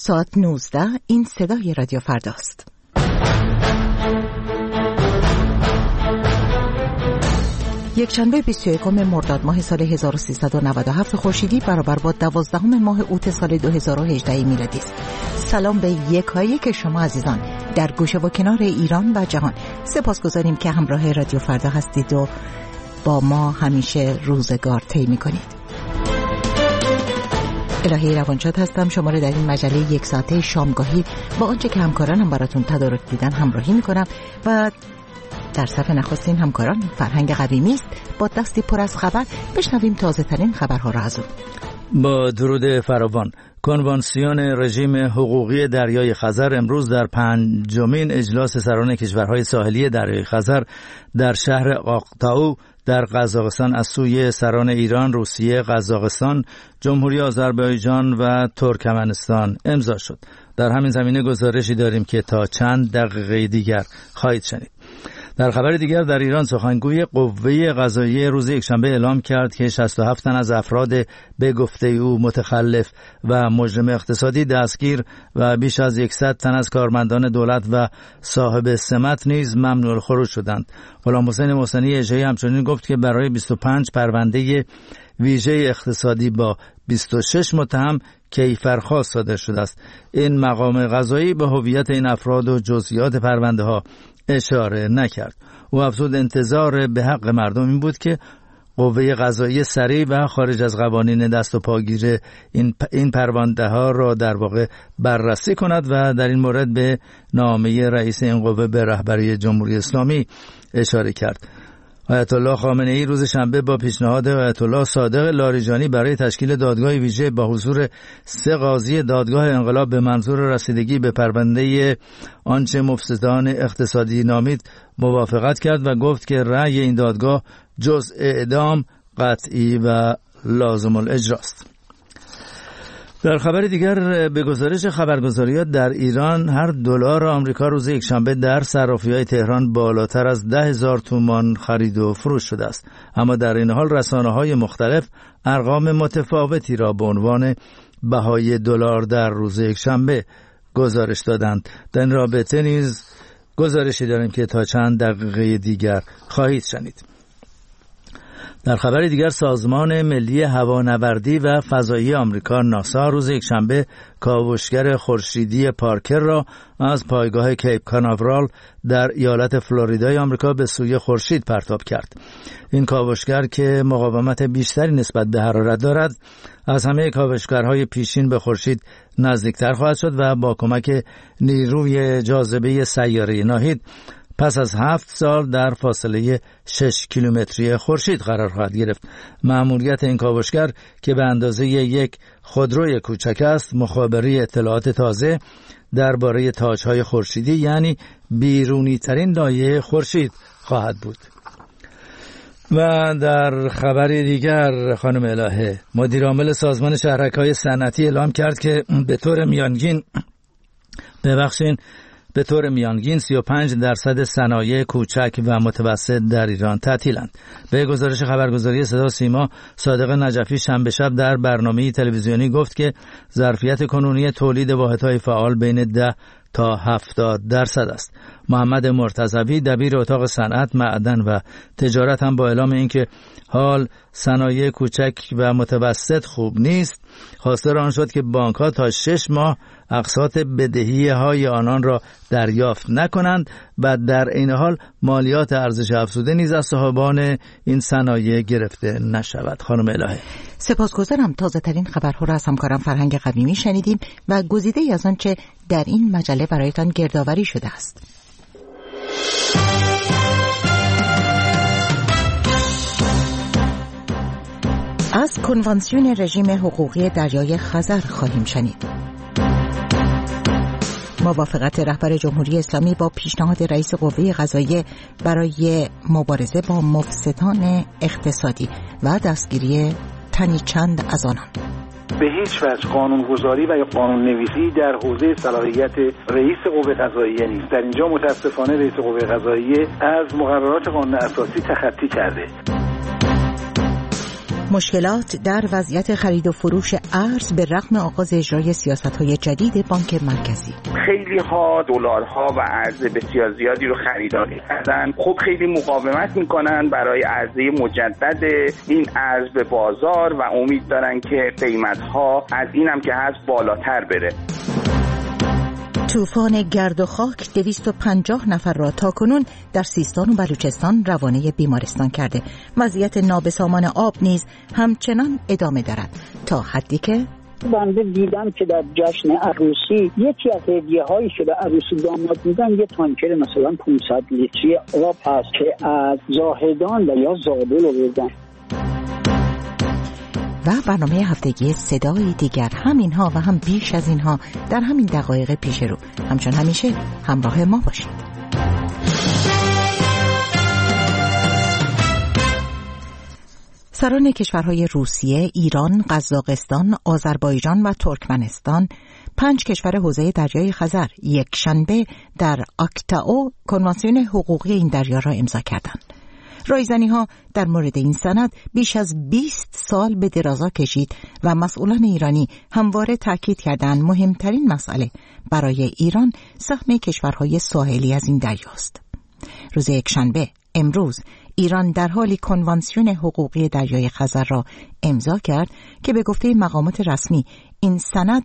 ساعت 19 این صدای رادیو فرداست. یکشنبه 21 مرداد ماه سال 1397 خورشیدی برابر با 12 ماه اوت سال 2018 میلادی است. سلام به یکایی که شما عزیزان در گوشه و کنار ایران و جهان. سپاسگزاریم که همراه رادیو فردا هستید و با ما همیشه روزگار طی می‌کنید. الهی روانشاد هستم، شما رو در این مجله یک ساعته شامگاهی با آنچه که همکارانم براتون تدارک دیدن همراهی میکنم و در صفحه نخستین همکاران فرهنگ قویمی است. با دستی پر از خبر بشنویم تازه ترین خبرها را از او. با درود فراوان. کنوانسیون رژیم حقوقی دریای خزر امروز در 5مین اجلاس سران کشورهای ساحلی دریای خزر در شهر آقتائو در قزاقستان از سوی سران ایران، روسیه، قزاقستان، جمهوری آذربایجان و ترکمنستان امضا شد. در همین زمینه گزارشی داریم که تا چند دقیقه دیگر خواهید شنید. در خبر دیگر در ایران سخنگوی قوه قضاییه روز یکشنبه اعلام کرد که 67 تن از افراد به گفته او متخلف و مجرم اقتصادی دستگیر و بیش از 100 تن از کارمندان دولت و صاحب سمت نیز ممنوع الخروج شدند. غلامحسین محسنی اژه‌ای همچنین گفت که برای 25 پرونده ویژه اقتصادی با 26 متهم کیفرخواست صادر شده است. این مقام قضایی به هویت این افراد و جزئیات پرونده ها اشاره نکرد. او افزود انتظار به حق مردم این بود که قوه قضایی سریع و خارج از قوانین دست و پاگیر این پرونده ها را در واقع بررسی کند و در این مورد به نامه رئیس این قوه به رهبری جمهوری اسلامی اشاره کرد. آیت الله خامنه ای روز شنبه با پیشنهاد آیت الله صادق لاریجانی برای تشکیل دادگاه ویژه با حضور 3 قاضی دادگاه انقلاب به منظور رسیدگی به پرونده آنچه مفسدان اقتصادی نامید موافقت کرد و گفت که رأی این دادگاه جز اعدام قطعی و لازم الاجراست. در خبر دیگر به گزارش خبرگزاریات در ایران هر دلار آمریکا روز یکشنبه در صرافی‌های تهران بالاتر از 10,000 تومان خرید و فروش شده است. اما در این حال رسانه‌های مختلف ارقام متفاوتی را به عنوان بهای دلار در روز یکشنبه گزارش دادند. در این رابطه نیز گزارشی داریم که تا چند دقیقه دیگر خواهید شنید. در خبر دیگر سازمان ملی هوانوردی و فضایی آمریکا ناسا روز یکشنبه کاوشگر خورشیدی پارکر را از پایگاه کیپ کاناورال در ایالت فلوریدای آمریکا به سوی خورشید پرتاب کرد. این کاوشگر که مقاومت بیشتری نسبت به حرارت دارد از همه کاوشگرهای پیشین به خورشید نزدیکتر خواهد شد و با کمک نیروی جاذبه سیاره ناهید پس از 7 سال در فاصله 6 کیلومتری خورشید قرار خواهد گرفت. مأموریت این کاوشگر که به اندازه یک خودروی کوچک است، مخابره اطلاعات تازه درباره تاج‌های خورشیدی یعنی بیرونی ترین لایه خورشید خواهد بود. و در خبر دیگر خانم الهه مدیر عامل سازمان شهرک‌های صنعتی اعلام کرد که به طور میانگین 35% صنایع کوچک و متوسط در ایران تعطیلند. به گزارش خبرگزاری صدا سیما، صادق نجفی شنبه شب در برنامه تلویزیونی گفت که ظرفیت کنونی تولید واحدهای فعال بین 10 تا 70% است. محمد مرتضوی دبیر اتاق صنعت، معدن و تجارت هم با اعلام اینکه حال صنایع کوچک و متوسط خوب نیست، خواستار آن شد که بانک‌ها تا 6 ماه اقساط بدهی‌های آنان را دریافت نکنند و در این حال مالیات ارزش افزوده نیز از صاحبان این صنایع گرفته نشود. خانم الهه سپاسگزارم. تازه ترین خبرها را از همکارم فرهنگ قویمی شنیدیم و گزیده‌ای از آنچه در این مجله برایتان گردآوری شده است. از کنوانسیون رژیم حقوقی دریای خزر خواهیم شنید. موافقت رهبر جمهوری اسلامی با پیشنهاد رئیس قوه قضاییه برای مبارزه با مفسدان اقتصادی و دستگیری تنی چند از آنان. به هیچ وجه قانونگذاری و یا قانون نویسی در حوزه صلاحیت رئیس قوه قضاییه نیست. در اینجا متاسفانه رئیس قوه قضاییه از مقررات قانون اساسی تخطی کرده. مشکلات در وضعیت خرید و فروش ارز به رغم آغاز اجرای سیاست‌های جدید بانک مرکزی. خیلی ها دلارها و ارز بسیار زیادی رو خریداری کردن. خب خیلی مقاومت میکنن برای عرضه مجدد این ارز به بازار و امید دارن که قیمت‌ها از اینم که هست بالاتر بره. طوفان گرد و خاک 250 نفر را تاکنون در سیستان و بلوچستان روانه بیمارستان کرده. وضعیت نابسامان آب نیز همچنان ادامه دارد تا حدی که بنده دیدم که در جشن عروسی یکی از هدیه‌هایی که به عروسی داماد میدن یه تانکر مثلا 500 لیتری آب هست که از زاهدان و یا زابل آوردن. و برنامه هفتگی صدای دیگر، هم اینها و هم بیش از اینها در همین دقایق پیش رو. همچون همیشه همراه ما باشید. سران کشورهای روسیه، ایران، قزاقستان، آذربایجان و ترکمنستان 5 کشور حوزه دریای خزر یک شنبه در آکتائو کنوانسیون حقوقی این دریا را امضا کردند. رایزنی‌ها در مورد این سند بیش از 20 سال به درازا کشید و مسئولان ایرانی همواره تاکید کردند مهمترین مسئله برای ایران سهم کشورهای ساحلی از این دریاست. روز یکشنبه امروز ایران در حالی کنوانسیون حقوقی دریای خزر را امضا کرد که به گفته مقامات رسمی این سند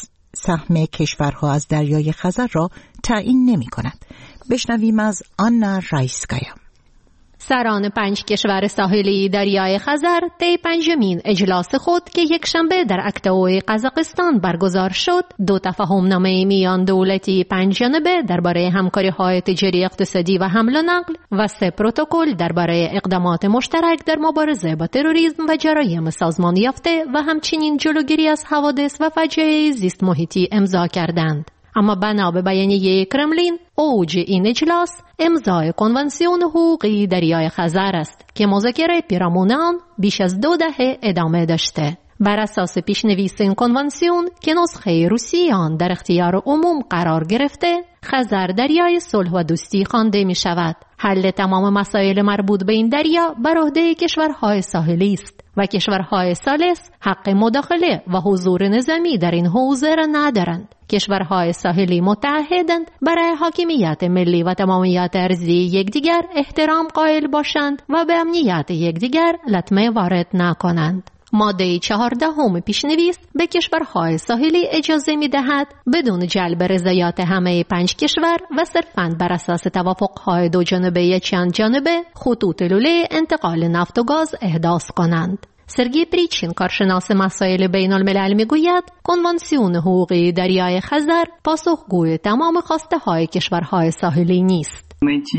سهم کشورها از دریای خزر را تعیین نمی‌کند. بشنویم از آنا رایسکایا. سران 5 کشور ساحلی دریای خزر طی 5مین اجلاس خود که یکشنبه در آکتائو قزاقستان برگزار شد، 2 تفاهم‌نامه میان دولتی 5 جانبه درباره همکاری‌های تجاری، اقتصادی و حمل و نقل و 3 پروتکل درباره اقدامات مشترک در مبارزه با تروریسم و جرایم سازمان یافته و همچنین جلوگیری از حوادث و فجایع زیست محیطی امضا کردند. اما بنا به بیانیه کرملین، اوج این اجلاس امضای کنوانسیون حقوقی دریای خزر است که مذاکره پیرامون آن بیش از 2 دهه ادامه داشته. بر اساس پیشنویس این کنوانسیون که نسخه روسی آن در اختیار عموم قرار گرفته، خزر دریای صلح و دوستی خوانده می شود. حل تمام مسائل مربوط به این دریا بر عهده کشورهای ساحلی است و کشورهای ثالث حق مداخله و حضور نظامی در این حوزه را ندارند. کشورهای ساحلی متعهدند برای حاکمیت ملی و تمامیت ارضی یکدیگر احترام قائل باشند و به امنیت یکدیگر لطمه وارد نکنند. ماده 14 پیشنویس به کشورهای ساحلی اجازه می‌دهد بدون جلب رضایت همه 5 کشور و صرفاً بر اساس توافق‌های 2 جانبه یا چند جانبه خطوط لوله انتقال نفت و گاز احداث کنند. سرگی پریچین، کارشناس مسائل بین الملل، میگوید کنوانسیون حقوقی دریای خزر پاسخگوی تمام خواسته های کشورهای ساحلی نیست.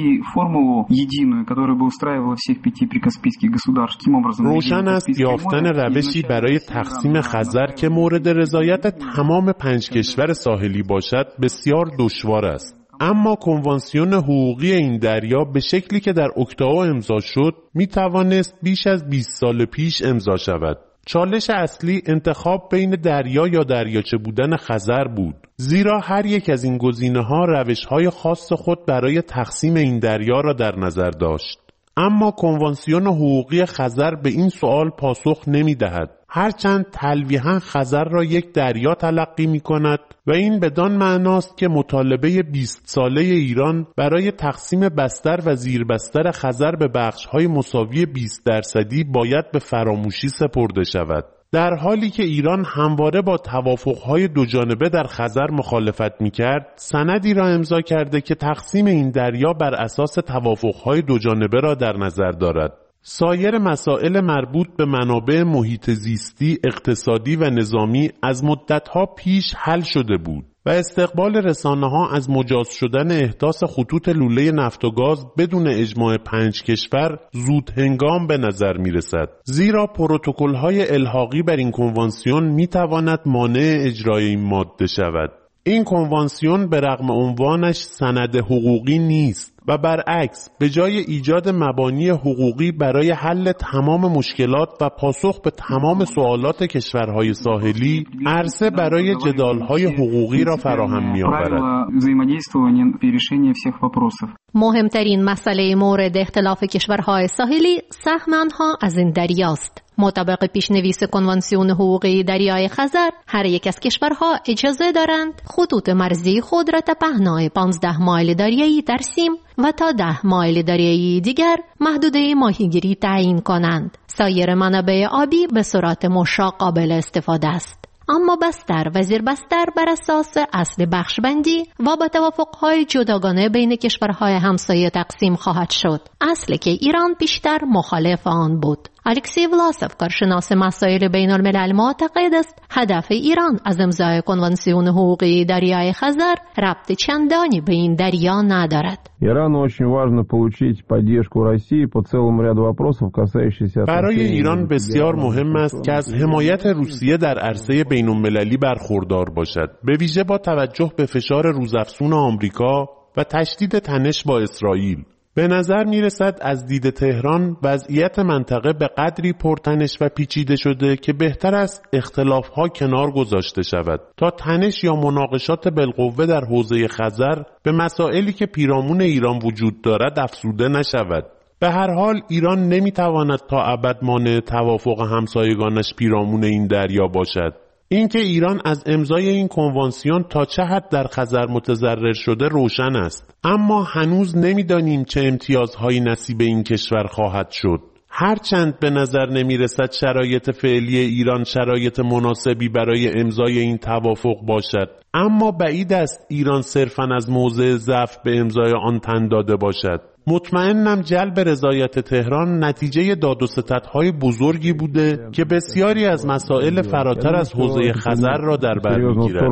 روشن است یافتن روشی برای تقسیم خزر که مورد رضایت تمام 5 کشور ساحلی باشد بسیار دشوار است. اما کنوانسیون حقوقی این دریا به شکلی که در آکتائو امضا شد می توانست بیش از 20 سال پیش امضا شود. چالش اصلی انتخاب بین دریا یا دریاچه بودن خزر بود، زیرا هر یک از این گزینه‌ها روش‌های خاص خود برای تقسیم این دریا را در نظر داشت. اما کنوانسیون حقوقی خزر به این سوال پاسخ نمی‌دهد، هرچند تلویحاً خزر را یک دریا تلقی می‌کند و این بدان معناست که مطالبه 20 ساله ایران برای تقسیم بستر و زیربستر خزر به بخش‌های مساوی 20% باید به فراموشی سپرده شود. در حالی که ایران همواره با توافق‌های 2 جانبه در خزر مخالفت می‌کرد، سندی را امضا کرده که تقسیم این دریا بر اساس توافق‌های 2 جانبه را در نظر دارد. سایر مسائل مربوط به منابع محیط زیستی، اقتصادی و نظامی از مدت‌ها پیش حل شده بود و استقبال رسانه‌ها از مجاز شدن احداث خطوط لوله نفت و گاز بدون اجماع 5 کشور زود هنگام به نظر می‌رسد، زیرا پروتکل‌های الحاقی بر این کنوانسیون می‌تواند مانع اجرای این ماده شود. این کنوانسیون به رغم عنوانش سند حقوقی نیست و برعکس به جای ایجاد مبانی حقوقی برای حل تمام مشکلات و پاسخ به تمام سوالات کشورهای ساحلی، عرصه برای جدالهای حقوقی را فراهم می‌آورد. مهمترین مسئله مورد اختلاف کشورهای ساحلی سهم آنها از این دریاست. مطابق پیشنویس کنوانسیون حقوقی دریای خزر، هر یک از کشورها اجازه دارند خطوط مرزی خود را تا پهنای 15 مایل دریایی در سیم و تا 10 مایل دریایی دیگر محدوده ماهیگیری تعیین کنند. سایر منابع آبی به صورت مشاع قابل استفاده است. اما بستر و زیربستر بر اساس اصل بخشبندی و با توافق‌های جداگانه بین کشورهای همسایه تقسیم خواهد شد، اصلی که ایران بیشتر مخالف آن بود. الکسی ولاسوف، کارشناس مسائل بین الملل، معتقد است هدف ایران از امضای کنوانسیون حقوقی دریای خزر ربط چندانی به این دریا ندارد. برای ایران بسیار مهم است که از حمایت روسیه در عرصه بین المللی برخوردار باشد، به ویژه با توجه به فشار روزافزون آمریکا و تشدید تنش با اسرائیل. به نظر می رسد از دید تهران وضعیت منطقه به قدری پرتنش و پیچیده شده که بهتر است اختلاف‌ها کنار گذاشته شود تا تنش یا مناقشات بالقوه در حوزه خزر به مسائلی که پیرامون ایران وجود دارد افزوده نشود. به هر حال ایران نمی تواند تا ابد مانع توافق همسایگانش پیرامون این دریا باشد. اینکه ایران از امضای این کنوانسیون تا چه حد در خزر متضرر شده روشن است، اما هنوز نمیدانیم چه امتیازهایی نصیب این کشور خواهد شد. هرچند به نظر نمیرسد شرایط فعلی ایران شرایط مناسبی برای امضای این توافق باشد، اما بعید است ایران صرفاً از موضع ضعف به امضای آن تن داده باشد. مطمئنم جلب رضایت تهران نتیجه داد و ستدهای بزرگی بوده که بسیاری از مسائل فراتر از حوزه خزر را در بر می‌گیرد.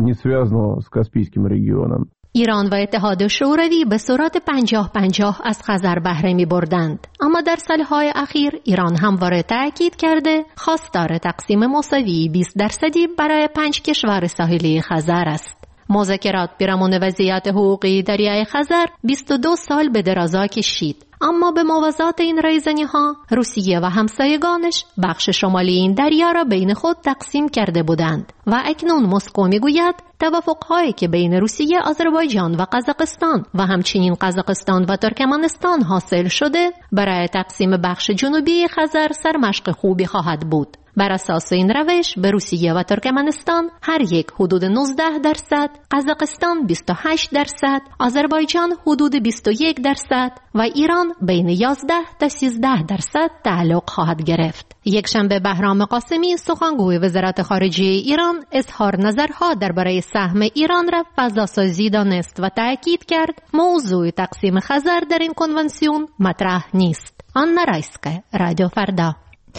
ایران و اتحاد شوروی به صورت 50-50 از خزر بهره می‌بردند، اما در سالهای اخیر ایران همواره تأکید کرده خواستار تقسیم مساوی 20% برای 5 کشور ساحلی خزر است. مذاکرات پیرامون وضعیت حقوقی دریای خزر 22 سال به درازا کشید، اما به موازات این رایزنی‌ها روسیه و همسایگانش بخش شمالی این دریا را بین خود تقسیم کرده بودند و اکنون مسکو میگوید توافق‌هایی که بین روسیه، آذربایجان و قزاقستان و همچنین قزاقستان و ترکمنستان حاصل شده برای تقسیم بخش جنوبی خزر سرمشق خوبی خواهد بود. بر اساس این روش به روسیه و ترکمنستان هر یک حدود 19%، قزاقستان 28%، آذربایجان حدود 21% و ایران بین 11 تا 13% تعلق خواهد گرفت. یکشنبه بهرام قاسمی، سخنگوی وزارت خارجه ایران، اظهار نظرها درباره سهم ایران را فضاسازی دانست و تأکید کرد موضوع تقسیم خزر در این کنوانسیون مطرح نیست. آنا رایسکه، رادیو فردا.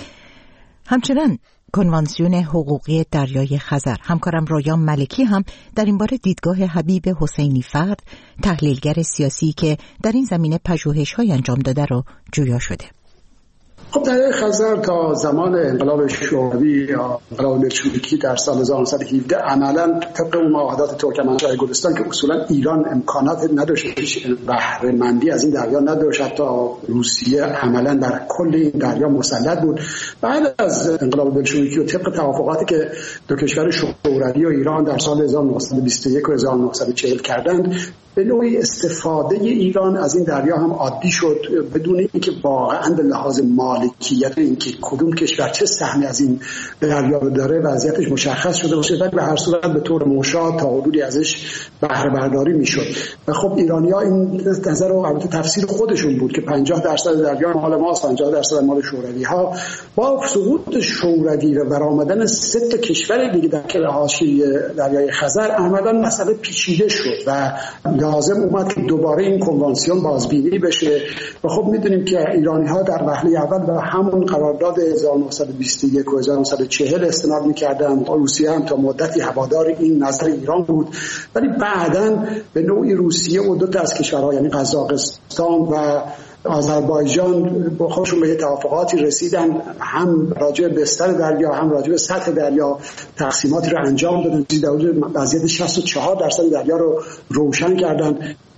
همچنان کنوانسیون حقوقی دریای خزر، همکارم رویان ملکی هم در این باره دیدگاه حبیب حسینی فرد، تحلیلگر سیاسی که در این زمینه پژوهش‌های انجام داده رو جویا شده. خب دریای خزر تا زمان انقلاب شوروی یا انقلاب بلشویکی در سال 1917 عملاً طبق اون معاهدات ترکمنچای گلستان که اصولاً ایران امکانات نداشت، بهره مندی از این دریا نداشت، حتی روسیه عملاً بر کل این دریا مسلط بود. بعد از انقلاب بلشویکی و طبق توافقاتی که دو کشور شوروی و ایران در سال 1921 و 1940 کردند، به نوعی استفاده ایران از این دریا هم عادی شد، بدون اینکه واقعا به لحاظ مالکیت اینکه کدوم کشور چه سهمی از این دریا رو داره وضعیتش مشخص شده باشه، ولی به هر صورت به طور مشاع تا حدودی ازش بهره برداری میشد. و خب ایرانی‌ها این نظر رو البته تفسیر خودشون بود که 50% دریا مال ماست، 50% مال شوروی‌ها. با سقوط شوروی و برآمدن 3 کشور دیگه در حاشیه دریای خزر عملاً مسئله پیچیده شد و لازم اومد که دوباره این کنوانسیون بازبینی بشه. و خب میدونیم که ایرانی‌ها در وهله اول به همون قرارداد 1921 و 1940 استناد می‌کردند. روسیه هم تا مدتی هوادار این نظر ایران بود، ولی بعداً به نوعی روسیه و دو تا از کشورها یعنی قزاقستان و آذربایجان با خودشون به توافقاتی رسیدن، هم راجع به بستر دریا هم راجع به سطح دریا تقسیماتی رو انجام دادن. در حدود وضعیت 64% دریا رو روشن کردن.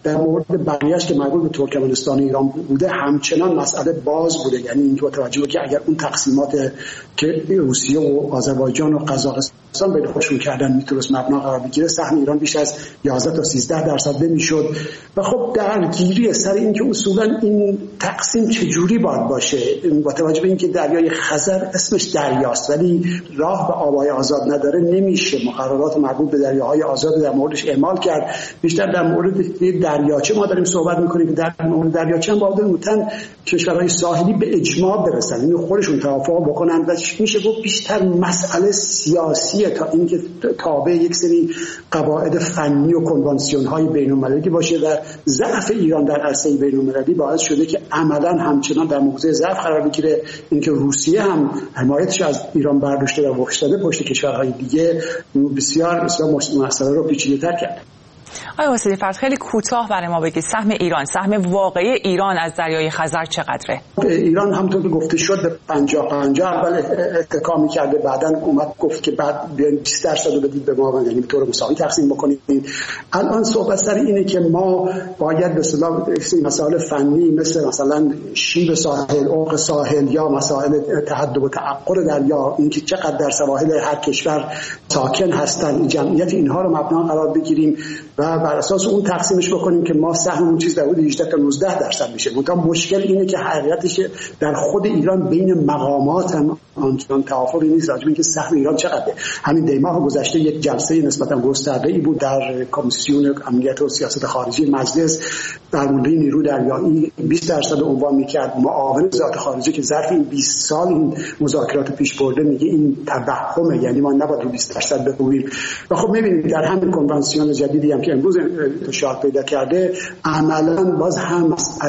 در مورد بقیه‌اش که مربوط به ترکمنستان ایران بوده همچنان مسئله باز بوده. یعنی این با توجه به که اگر اون تقسیمات که روسیه و آذربایجان و قزاقستان بین خودشون کردن میتونست مبنا قرار بگیره، سهم ایران بیش از 11 تا 13% نمیشد. و خب درگیری سر این که اصولا این تقسیم چجوری باید باشه با توجه به اینکه دریای خزر اسمش دریاست ولی راه به آبهای آزاد نداره، نمیشه مقررات مربوط به دریاهای آزاد در موردش اعمال کرد. بیشتر در مورد دریاچه ما داریم صحبت میکنیم که در مورد دریاچه هم باید متن کشورهای ساحلی به اجماع برسن، اینو خودشون توافق بکنن و میشه گفت بیشتر مسئله سیاسیه تا اینکه تابع یک سری قواعد فنی و کنوانسیون‌های بین‌المللی باشه. و ضعف ایران در عرصه بین‌المللی باعث شده که عملاً همچنان در موضع ضعف قرار بگیره. اینکه روسیه هم حمایتش از ایران برداشته و وایساده پشت کشورهای دیگه بسیار مسئله رو پیچیده‌تر کرد. آقای حسینی فرد خیلی کوتاه برای ما بگید سهم ایران، سهم واقعی ایران از دریای خزر چقدره؟ ایران همونطور که گفته شد 50-50 اول اتکا می‌کرده، بعداً اومد گفت که بعد 20% رو بدید به ما، یعنی به طور مساوی تقسیم بکنید. الان صحبت سر اینه که ما باید به اصطلاح مسائل فنی مثلا شیب ساحل، عمق ساحل یا مسائل تهدب و تعقل دریا، اینکه چقدر در سواحل هر کشور ساکن هستن، جمعیت اینها رو مبنا قرار بگیریم و بر اساس اون تقسیمش بکنیم که ما سهممون چیز در حدود 18 تا 19% میشه. منتها مشکل اینه که حقیقتش در خود ایران بین مقامات هم آنچنان توافقی نیست راجع به اینکه سهم ایران چقدره. همین دیماه گذشته یک جلسه نسبتا گسترده‌ای بود در کمیسیون امنیت و سیاست خارجی مجلس در مورد نیرو دریایی 20% عنوان می‌کرد. معاون وزارت خارجه که ظرف این 20 سال این مذاکرات پیش برده میگه این توهمه، یعنی ما نباید رو 20% بگوییم. و خب می‌بینید در همین کنوانسیون جدیدی هم که امروز انتشار پیدا کرده عملاً باز هم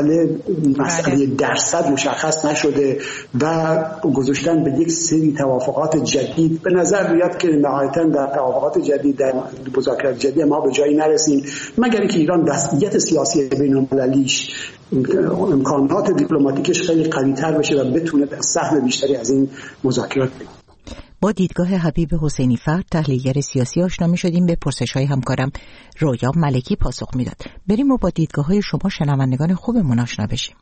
مسئله درصد مشخص نشده و گذاشتن به یک سری توافقات جدید. به نظر میاد که نهایتاً در توافقات جدید در مذاکرات جدید ما به جایی نرسیم مگر اینکه ایران وضعیت سیاسی بین‌المللیش امکانات دیپلماتیکش خیلی قوی‌تر بشه و بتونه سهم بیشتری از این مذاکرات بگیره. با دیدگاه حبیب حسینی فرد تحلیلگر سیاسی آشنا می‌شدیم، به پرسش‌های همکارم رویا ملکی پاسخ میداد. بریم و با دیدگاه‌های شما شنوندگان خوبمون آشنا بشیم.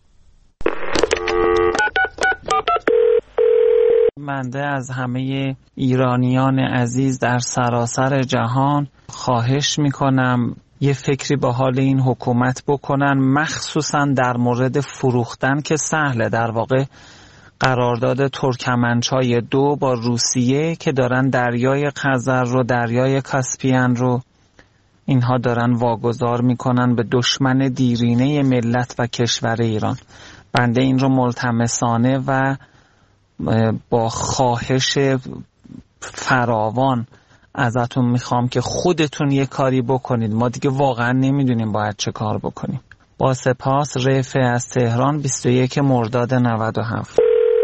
بنده از همه ایرانیان عزیز در سراسر جهان خواهش میکنم یه فکری با حال این حکومت بکنن، مخصوصا در مورد فروختن که سهله. در واقع قرارداد ترکمنچای 2 با روسیه که دارن دریای خزر رو، دریای کاسپیان رو اینها دارن واگذار میکنن به دشمن دیرینه ملت و کشور ایران. بنده این رو ملتمسانه و با خواهش فراوان ازتون میخوام که خودتون یه کاری بکنید. ما دیگه واقعا نمیدونیم باید چه کار بکنیم. با سپاس. رفع از تهران 21 مرداد 97.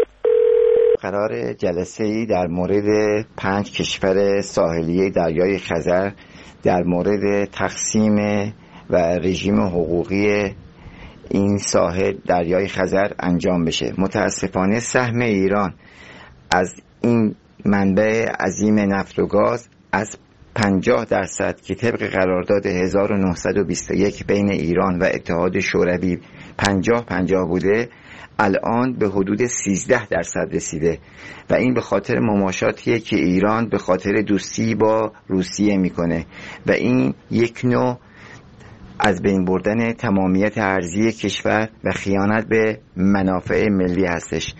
قرار جلسه‌ای در مورد 5 کشور ساحلی دریای خزر در مورد تقسیم و رژیم حقوقی این ساحل دریای خزر انجام بشه. متاسفانه سهم ایران از این منبع عظیم نفت و گاز از 50% که طبق قرارداد 1921 بین ایران و اتحاد شوروی 50-50 بوده، الان به حدود 13% رسیده و این به خاطر مماشاتیه که ایران به خاطر دوستی با روسیه میکنه و این یک نوع از بین بردن تمامیت ارضی کشور و خیانت به منافع ملی هستش.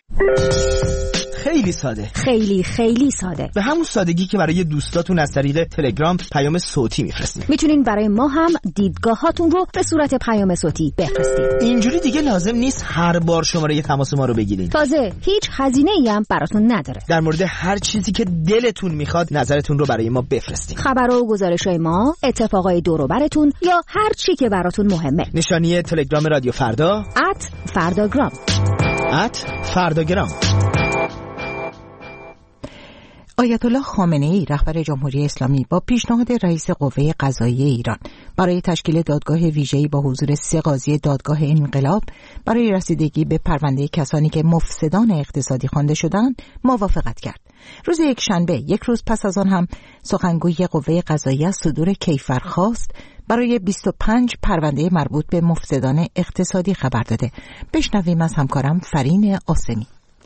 خیلی ساده، خیلی ساده، به همون سادگی که برای دوستاتون از طریق تلگرام پیام صوتی میفرستید. میتونین برای ما هم دیدگاهاتون رو به صورت پیام صوتی بفرستید. اینجوری دیگه لازم نیست هر بار شماره تماس ما رو بگیرین. تازه هیچ هزینه‌ای هم براتون نداره. در مورد هر چیزی که دلتون میخواد نظرتون رو برای ما بفرستید. خبرها و گزارش‌های ما، اتفاقای دور و براتون یا هر چی که براتون مهمه. نشانی تلگرام رادیو فردا @فرداگرام. @فرداگرام. آیت الله خامنه‌ای رهبر جمهوری اسلامی با پیشنهاد رئیس قوه قضاییه ایران برای تشکیل دادگاه ویژه‌ای با حضور 3 قاضی دادگاه انقلاب برای رسیدگی به پرونده کسانی که مفسدان اقتصادی خوانده شدند موافقت کرد. روز یکشنبه، یک روز پس از آن هم سخنگوی قوه قضاییه از صدور کیفرخواست برای 25 پرونده مربوط به مفسدان اقتصادی خبر داده. بشنویم از همکارم فرین آسمی.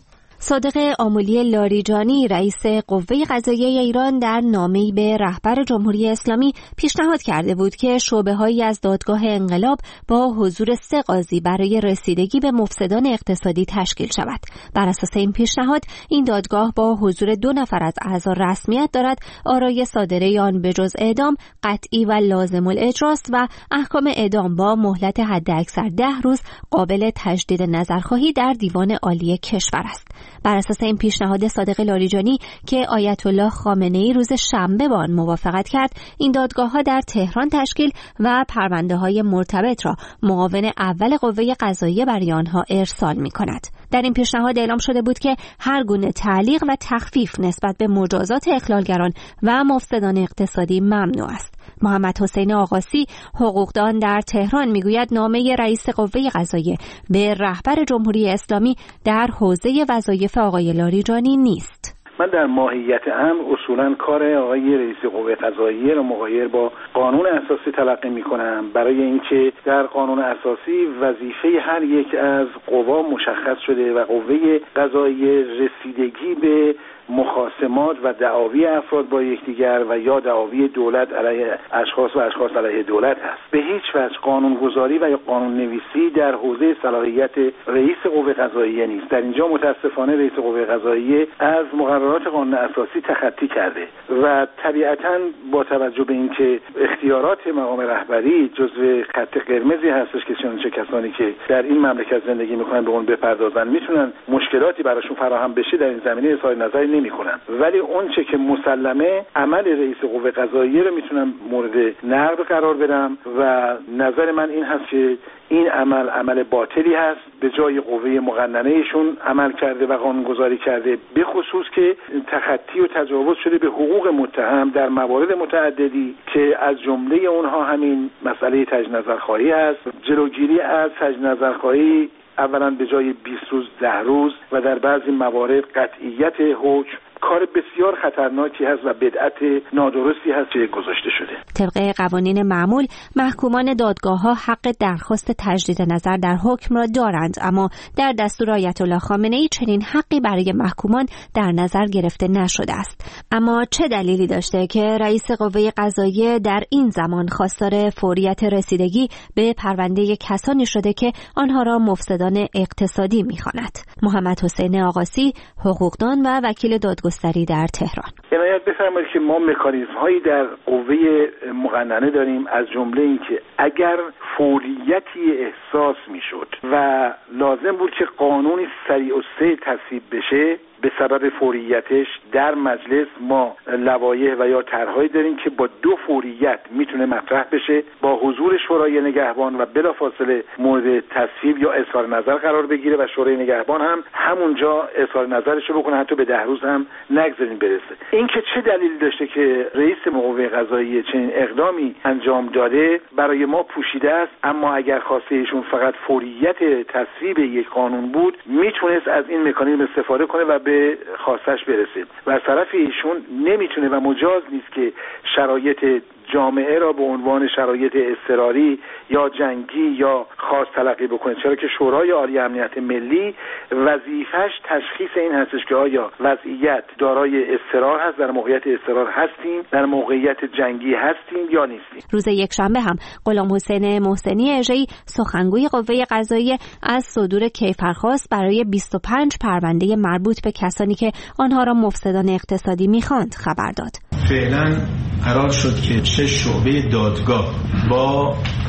صادق آملی لاریجانی رئیس قوه قضاییه ایران در نامه‌ای به رهبر جمهوری اسلامی پیشنهاد کرده بود که شعبه‌هایی از دادگاه انقلاب با حضور 3 قاضی برای رسیدگی به مفسدان اقتصادی تشکیل شود. بر اساس این پیشنهاد این دادگاه با حضور 2 نفر از اعضا رسمیت دارد، آرای صادره آن به جز اعدام قطعی و لازم الاجراست و احکام اعدام با مهلت حداکثر 10 روز قابل تجدید نظرخواهی در دیوان عالی کشور است. بر اساس این پیشنهاد صادق لاریجانی که آیت الله خامنه‌ای روز شنبه با آن موافقت کرد، این دادگاه‌ها در تهران تشکیل و پرونده‌های مرتبط را معاون اول قوه قضاییه برای آنها ارسال می‌کند. در این پیشنهاد اعلام شده بود که هر گونه تعلیق و تخفیف نسبت به مجازات اخلالگران و مفسدان اقتصادی ممنوع است. محمد حسین آقاسی، حقوقدان در تهران، میگوید نامه رئیس قوه قضاییه به رهبر جمهوری اسلامی در حوزه وظایف آقای لاریجانی نیست. من در ماهیت امر اصولا کار آقای رئیس قوه قضاییه را مغایر با قانون اساسی تلقی می‌کنم، برای اینکه در قانون اساسی وظیفه هر یک از قوا مشخص شده و قوه قضاییه رسیدگی به مخاصمات و دعاوی افراد با یکدیگر و یا دعاوی دولت علیه اشخاص و اشخاص علیه دولت هست. به هیچ وجه قانونگذاری و یا قانون نویسی در حوزه صلاحیت رئیس قوه قضاییه نیست. در اینجا متاسفانه رئیس قوه قضاییه از مقررات قانون اساسی تخطی کرده و طبیعتاً با توجه به اینکه اختیارات مقام رهبری جزو خط قرمزی هستش که چه کسانی که در این مملکت زندگی میکنن به اون بپردازن میتونن مشکلاتی براشون فراهم بشه در این زمینه اظهار نظری نمی‌کنن، ولی اون چه که مسلمه عمل رئیس قوه قضاییه رو میتونم مورد نقد قرار بدم و نظر من این هست که این عمل باطلی هست، به جای قوه مقننه ایشون عمل کرده و قانونگذاری کرده، به خصوص که تخطی و تجاوز شده به حقوق متهم در موارد متعددی که از جمله اونها همین مسئله تجدید نظرخواهی است. جلوگیری از تجدید نظرخواهی اولا به جای 20 روز 10 روز و در بعضی موارد قطعیت حکم کار بسیار خطرناکی هست و بدعت نادرستی هست که گذاشته شده. طبق قوانین معمول محکومان دادگاه‌ها حق درخواست تجدید نظر در حکم را دارند، اما در دستور آیت الله خامنه‌ای چنین حقی برای محکومان در نظر گرفته نشده است. اما چه دلیلی داشته که رئیس قوه قضاییه در این زمان خواستار فوریت رسیدگی به پرونده کسانی شده که آنها را مفسدان اقتصادی می‌خواند؟ محمد حسین آقاسی، حقوقدان و وکیل دادگستری در تهران. عنایت بفرمایید که ما مکانیزم‌هایی در قوه مقننه داریم، از جمله اینکه اگر فوریتی احساس میشد و لازم بود که قانونی سریع السیر تصویب بشه، به سبب فوریتش در مجلس ما لوایح و یا طرح‌هایی داریم که با 2 فوریت میتونه مطرح بشه، با حضور شورای نگهبان و بلافاصله مورد تصویب یا اظهار نظر قرار بگیره و شورای نگهبان هم همونجا اظهار نظرش رو بکنه، حتی به 10 روز هم نگذاریم برسه. این که چه دلیلی داشته که رئیس قوه قضاییه چنین اقدامی انجام داده برای ما پوشیده است، اما اگر خواسته ایشون فقط فوریت تصویب یک قانون بود میتونست از این مکانیزم استفاده کنه و به خواستش برسه و از طرف ایشون نمیتونه و مجاز نیست که شرایط جامعه را به عنوان شرایط اضطراری یا جنگی یا خاص تلقی بکنه، چرا که شورای عالی امنیت ملی وظیفش تشخیص این هستش که آیا وضعیت دارای اضطرار هست، در موقعیت اضطرار هستیم، در موقعیت جنگی هستیم یا نیستیم. روز یکشنبه هم غلام حسین محسنی اژه‌ای سخنگوی قوه قضاییه از صدور کیفرخواست برای 25 پرونده مربوط به کسانی که آنها را مفسدان اقتصادی می‌خواند خبر داد. فعلا قرار شد که 6 شعبه دادگاه با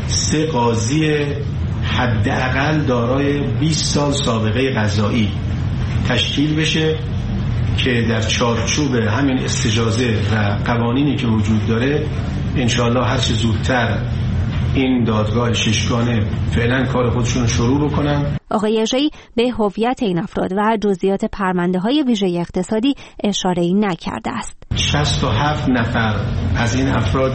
3 قاضی حداقل دارای 20 سال سابقه قضایی تشکیل بشه که در چارچوب همین استجازه و قوانینی که وجود داره انشاءالله هر چه زودتر این دادگاه 6گانه فعلا کار خودشون شروع بکنن. آقای اژه‌ای به هویت این افراد و جزئیات پرونده‌های ویژه اقتصادی اشاره‌ای نکرده است. 67 نفر از این افراد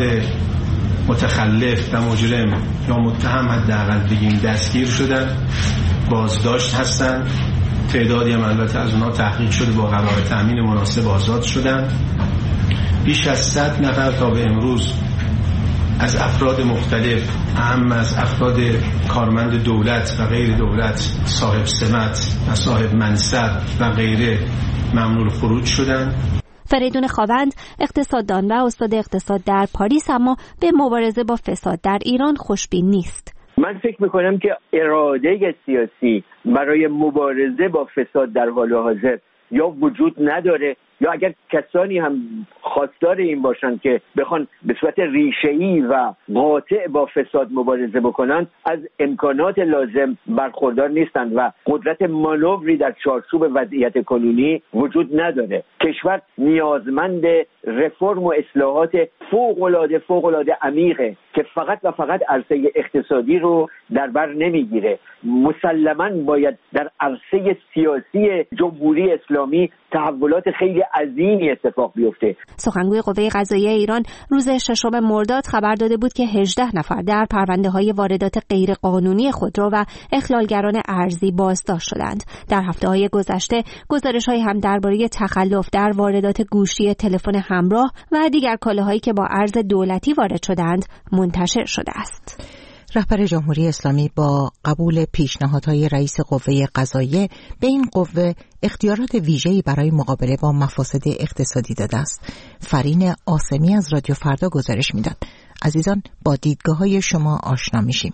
متخلف و مجرم یا متهم حداقل بگیم دستگیر شدن، بازداشت هستن، تعدادی هم البته از اونها تحقیق شده با قرار تامین مناسب آزاد شدن. بیش از 100 نفر تا به امروز از افراد مختلف، اهم از افراد کارمند دولت و غیر دولت، صاحب سمت و صاحب منصب و غیره ممنوع خروج شدند. فریدون خاوند اقتصاددان و استاد اقتصاد در پاریس اما به مبارزه با فساد در ایران خوشبین نیست. من فکر میکنم که اراده سیاسی برای مبارزه با فساد در حال حاضر یا وجود نداره، یا اگر کسانی هم خواستار این باشن که بخوان به صورت ریشه‌ای و قاطع با فساد مبارزه بکنن، از امکانات لازم برخوردار نیستند و قدرت مانوری در چارچوب وضعیت کنونی وجود نداره. کشور نیازمند رفرم و اصلاحات فوق‌العاده عمیقه که فقط و فقط عرصه اقتصادی رو در بر نمیگیره. مسلماً باید در عرصه سیاسی جمهوری اسلامی تحولات خیلی عظیمی اتفاق بیفته. سخنگوی قوه قضاییه ایران روز 6 مرداد خبر داده بود که 18 نفر در پرونده‌های واردات غیرقانونی خودرو و اخلالگران ارضی بازداشت شدند. در هفته‌های گذشته گزارش‌هایی هم درباره تخلف در واردات گوشی تلفن همراه و دیگر کالاهایی که با ارز دولتی وارد شدند منتشر شده است. رهبر جمهوری اسلامی با قبول پیشنهادهای رئیس قوه قضاییه به این قوه اختیارات ویژه‌ای برای مقابله با مفاسد اقتصادی داده است. فرین آسمی از رادیو فردا گزارش میداد. عزیزان، با دیدگاه‌های شما آشنا میشیم.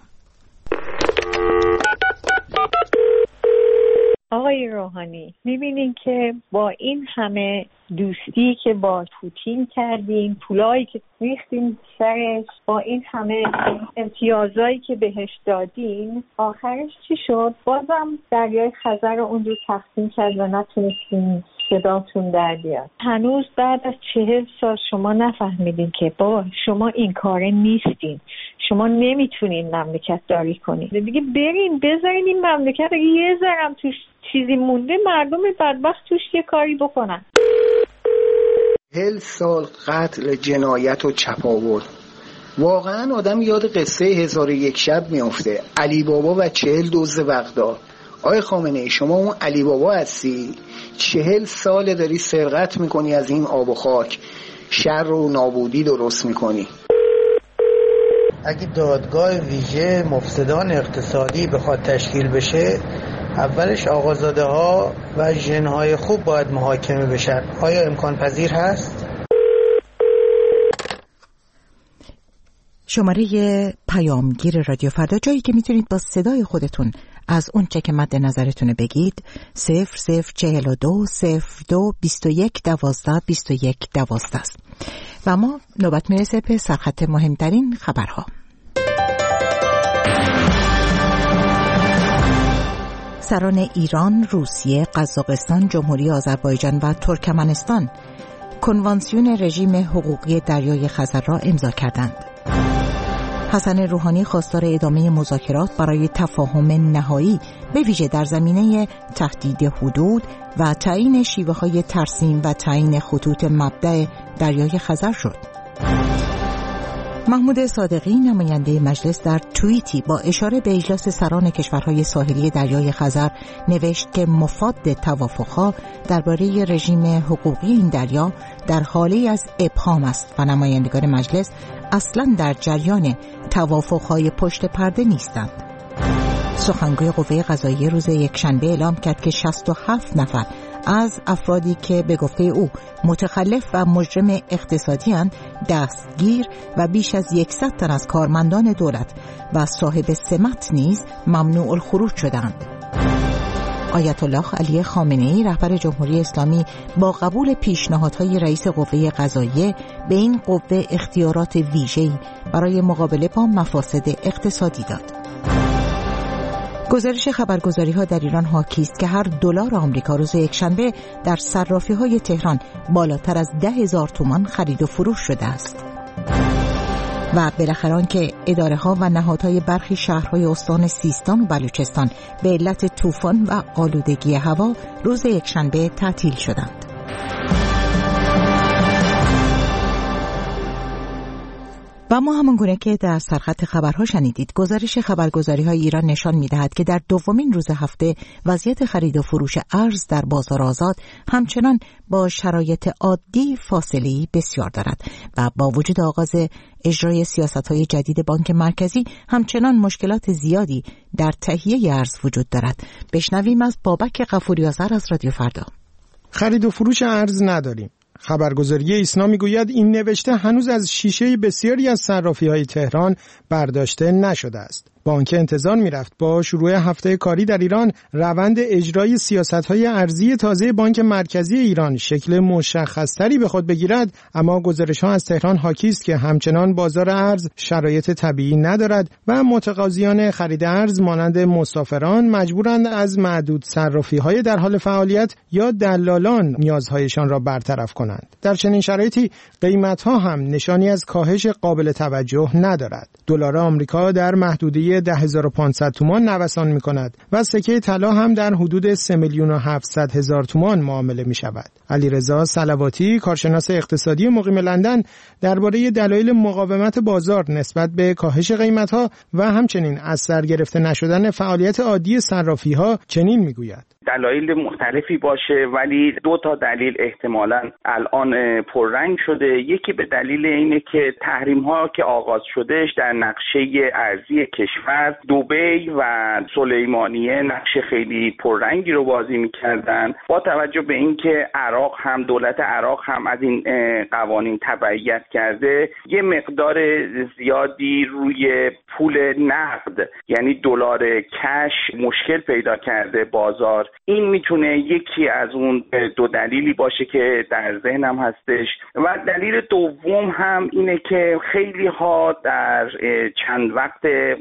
آقای روحانی، میبینین که با این همه دوستی که با پوتین کردیم، پولایی که ریختیم سرش، با این همه امتیازایی که بهش دادیم، آخرش چی شد؟ بازم دریای خزر رو اونجور تقسیم کرد و نتونستیم صداتون در بیاد. هنوز بعد از 40 سال شما نفهمیدین که بابا شما این کاره نیستین، شما نمیتونین مملکت داری کنین دیگه. برین بذارین این مملکت اگه یه ذرم توش چیزی مونده مردم بدبخت توش یه کاری بکنن. 40 سال قتل، جنایت و چپاول. واقعا آدم یاد قصه 1001 شب میافته. علی بابا و 40 دزد بغداد. آقای خامنه‌ای، شما اون علی بابا هستی؟ 40 سال داری سرقت میکنی از این آب و خاک، شر و نابودی درست میکنی. اگه دادگاه ویژه مفسدان اقتصادی بخواد تشکیل بشه، اولش آقازاده ها و ژن‌های خوب باید محاکمه بشن. آیا امکان پذیر هست؟ شماره پیامگیر رادیو فردا، جایی که میتونید با صدای خودتون از اون چه که مد نظرتونه بگید. 0042 02 21 12 21 12 است. و ما نوبت میرسه به سرخط مهمترین خبرها. سران ایران، روسیه، قزاقستان، جمهوری آذربایجان و ترکمنستان کنوانسیون رژیم حقوقی دریای خزر را امضا کردند. حسن روحانی خواستار ادامه مذاکرات برای تفاهم نهایی به ویژه در زمینه تهدید حدود و تعیین شیوه‌های ترسیم و تعیین خطوط مبدأ دریای خزر شد. محمود صادقی نماینده مجلس در توییتی با اشاره به اجلاس سران کشورهای ساحلی دریای خزر نوشت که مفاد توافقها درباره رژیم حقوقی این دریا در حالی از ابهام است و نمایندگان مجلس اصلاً در جریان توافقهای پشت پرده نیستند. سخنگوی قوه قضاییه روز یکشنبه اعلام کرد که 67 نفر از افرادی که به گفته او متخلف و مجرم اقتصادی اند دستگیر و بیش از 100 تن از کارمندان دولت و صاحب سمت نیز ممنوع الخروج شدند. آیت الله علی خامنه‌ای رهبر جمهوری اسلامی با قبول پیشنهادهای رئیس قوه قضاییه به این قوه اختیارات ویژه‌ای برای مقابله با مفاسد اقتصادی داد. گزارش خبرگزاری‌ها در ایران حاکی است که هر دلار آمریکا روز یکشنبه در صرافی‌های تهران بالاتر از 10,000 تومان خرید و فروش شده است. و بالاخره آنکه اداره‌ها و نهادهای برخی شهرهای استان سیستان و بلوچستان به علت طوفان و آلودگی هوا روز یکشنبه تعطیل شدند. و ما همانگونه که در سرخط خبرها شنیدید، گزارش خبرگزاری‌های ایران نشان می‌دهد که در دومین روز هفته وضعیت خرید و فروش ارز در بازار آزاد همچنان با شرایط عادی فاصله‌ای بسیار دارد و با وجود آغاز اجرای سیاست‌های جدید بانک مرکزی همچنان مشکلات زیادی در تهیه ارز وجود دارد. بشنویم از بابک غفوری‌آذر از رادیو فردا. خرید و فروش ارز نداریم. خبرگزاری ایسنا میگوید این نوشته هنوز از شیشه بسیاری از صرافی‌های تهران برداشته نشده است. بانک انتظار می‌رفت با شروع هفته کاری در ایران روند اجرای سیاست‌های ارزی تازه بانک مرکزی ایران شکل مشخص‌تری به خود بگیرد، اما گزارش‌ها از تهران حاکی است که همچنان بازار ارز شرایط طبیعی ندارد و متقاضیان خرید ارز مانند مسافران مجبورند از معدود صرافی‌های در حال فعالیت یا دلالان نیازهایشان را برطرف کنند. در چنین شرایطی قیمت‌ها هم نشانی از کاهش قابل توجه ندارد. دلار آمریکا در محدوده 10500 تومان نوسان می‌کند و سکه طلا هم در حدود 3,700,000 تومان معامله می‌شود. علیرضا صلواتی، کارشناس اقتصادی مقیم لندن، درباره دلایل مقاومت بازار نسبت به کاهش قیمت‌ها و همچنین از سر گرفته نشدن فعالیت عادی صرافی‌ها چنین می‌گوید: دلایل مختلفی باشه، ولی 2 تا دلیل احتمالاً الان پررنگ شده. یکی به دلیل اینه که تحریم‌ها که آغاز شدهش در نقشه ارزی کشور، دبی و سلیمانیه نقش خیلی پررنگی رو بازی می‌کردن. با توجه به اینکه دولت عراق هم از این قوانین تبعیت کرده، یه مقدار زیادی روی پول نقد یعنی دلار کش مشکل پیدا کرده بازار. این میتونه یکی از اون 2 دلیلی باشه که در ذهنم هستش. و دلیل دوم هم اینه که خیلی ها در چند وقت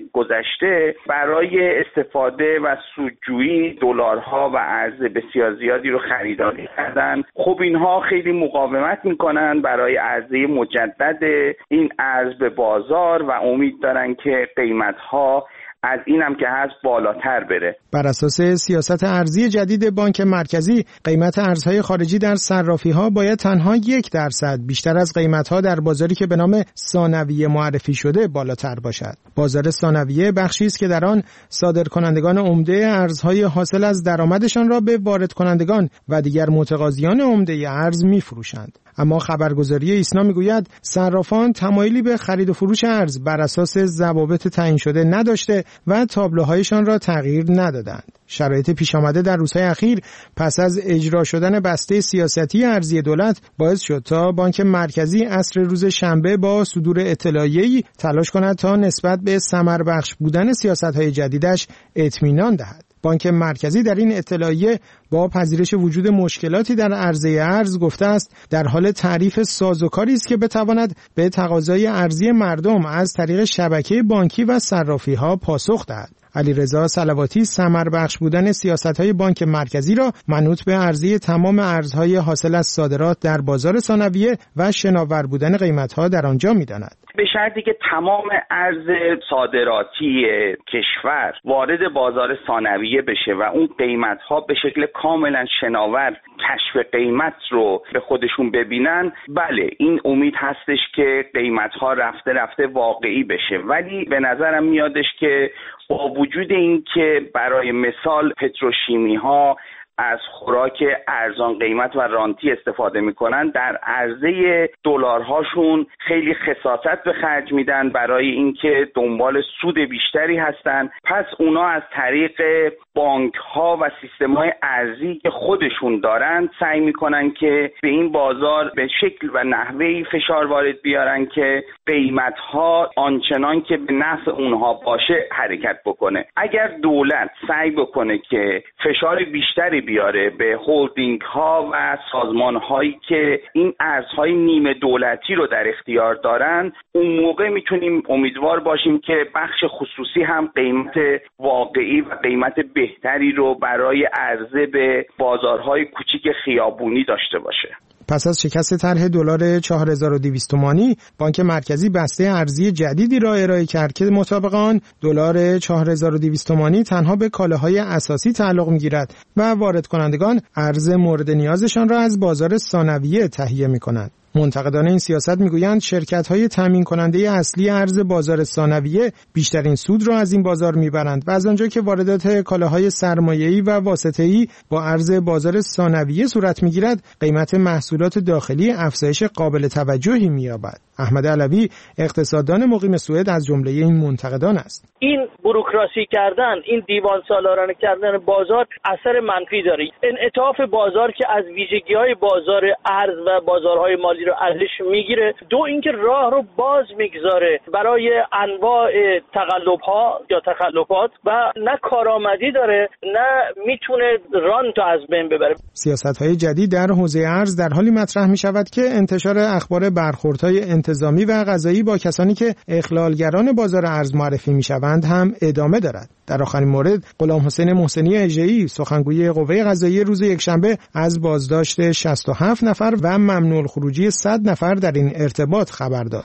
گذشته برای استفاده و سودجویی دلارها و ارز بسیار زیادی رو خریداری کردن. خب اینها خیلی مقاومت میکنن برای عرضه مجدد این ارز به بازار و امید دارن که قیمتها از اینم که هست بالاتر بره. بر اساس سیاست ارزی جدید بانک مرکزی، قیمت ارزهای خارجی در صرافی‌ها باید تنها 1% بیشتر از قیمت‌ها در بازاری که به نام ثانویه معرفی شده بالاتر باشد. بازار ثانویه بخشی است که در آن صادرکنندگان عمده ارزهای حاصل از درآمدشان را به واردکنندگان و دیگر متقاضیان عمده ارز می‌فروشند. اما خبرگزاری ایسنا میگوید صرافان تمایلی به خرید و فروش ارز بر اساس ضوابط تعیین شده نداشته و تابلوهایشان را تغییر ندادند. شرایط پیش آمده در روزهای اخیر پس از اجرا شدن بسته سیاستی ارزی دولت باعث شد تا بانک مرکزی عصر روز شنبه با صدور اطلاعیه‌ای تلاش کند تا نسبت به ثمربخش بودن سیاست‌های جدیدش اطمینان دهد. بانک مرکزی در این اطلاعیه با پذیرش وجود مشکلاتی در عرضه ارز گفته است در حال تعریف سازوکاری است که بتواند به تقاضای ارزی مردم از طریق شبکه بانکی و صرافی‌ها پاسخ دهد. علیرضا صلواتی ثمربخش بودن سیاست‌های بانک مرکزی را منوط به ارزی تمام ارزهای حاصل از صادرات در بازار ثانویه و شناور بودن قیمت‌ها در آنجا می‌داند. به شرطی که تمام ارز صادراتی کشور وارد بازار ثانویه بشه و اون قیمت‌ها به شکل کاملا شناور کشف قیمت رو به خودشون ببینن، بله این امید هستش که قیمت‌ها رفته رفته واقعی بشه. ولی به نظرم میادش که با وجود این که برای مثال پتروشیمی‌ها از خوراک ارزان قیمت و رانتی استفاده میکنن، در عرضه دلارهاشون خیلی خساست به خرج میدن برای اینکه دنبال سود بیشتری هستن. پس اونا از طریق بانک ها و سیستم های ارزی که خودشون دارن سعی میکنن که به این بازار به شکل و نحوهی فشار وارد بیارن که قیمت ها آنچنان که به نفع اونها باشه حرکت بکنه. اگر دولت سعی بکنه که فشار بیشتری بیاره به هولدینگ ها و سازمان هایی که این ارزهای نیمه دولتی رو در اختیار دارن، اون موقع میتونیم امیدوار باشیم که بخش خصوصی هم قیمت واقعی و قیمت بهتری رو برای عرضه به بازارهای کوچیک خیابونی داشته باشه. پس از شکست طرح دلار 4200 تومانی، بانک مرکزی بسته ارزی جدیدی را ارائه کرد که مطابق آن دلار 4200 تومانی تنها به کالاهای اساسی تعلق می‌گیرد و وارد کنندگان ارز مورد نیازشان را از بازار ثانویه تهیه می‌کنند. منتقدان این سیاست میگویند شرکت‌های تامین کننده اصلی ارز بازار ثانویه بیشترین سود را از این بازار میبرند و از آنجا که واردات کالاهای سرمایه‌ای و واسطه‌ای با ارز بازار ثانویه صورت میگیرد، قیمت محصولات داخلی افزایش قابل توجهی می‌یابد. احمد علوی اقتصاددان مقیم سوئد از جمله این منتقدان است. این بوروکراسی کردن، این دیوان سالارانه کردن بازار اثر منفی داره. انعطاف بازار که از ویژگی‌های بازار ارز و بازارهای مالی رو ازش میگیره. دو، اینکه راه رو باز میگذاره برای انواع تقلب‌ها یا تخلفات و نه کارآمدی داره نه میتونه رانت از بین ببره. سیاست‌های جدید در حوزه ارز در حالی مطرح می‌شود که انتشار اخبار برخوردهای انتظامی و قضایی با کسانی که اخلالگران بازار ارز معرفی می‌شوند هم ادامه دارد. در آخرین مورد غلام حسین محسنی اژه‌ای سخنگوی قوه قضاییه روز یکشنبه از بازداشت 67 نفر و ممنوع الخروجی 100 نفر در این ارتباط خبر داد.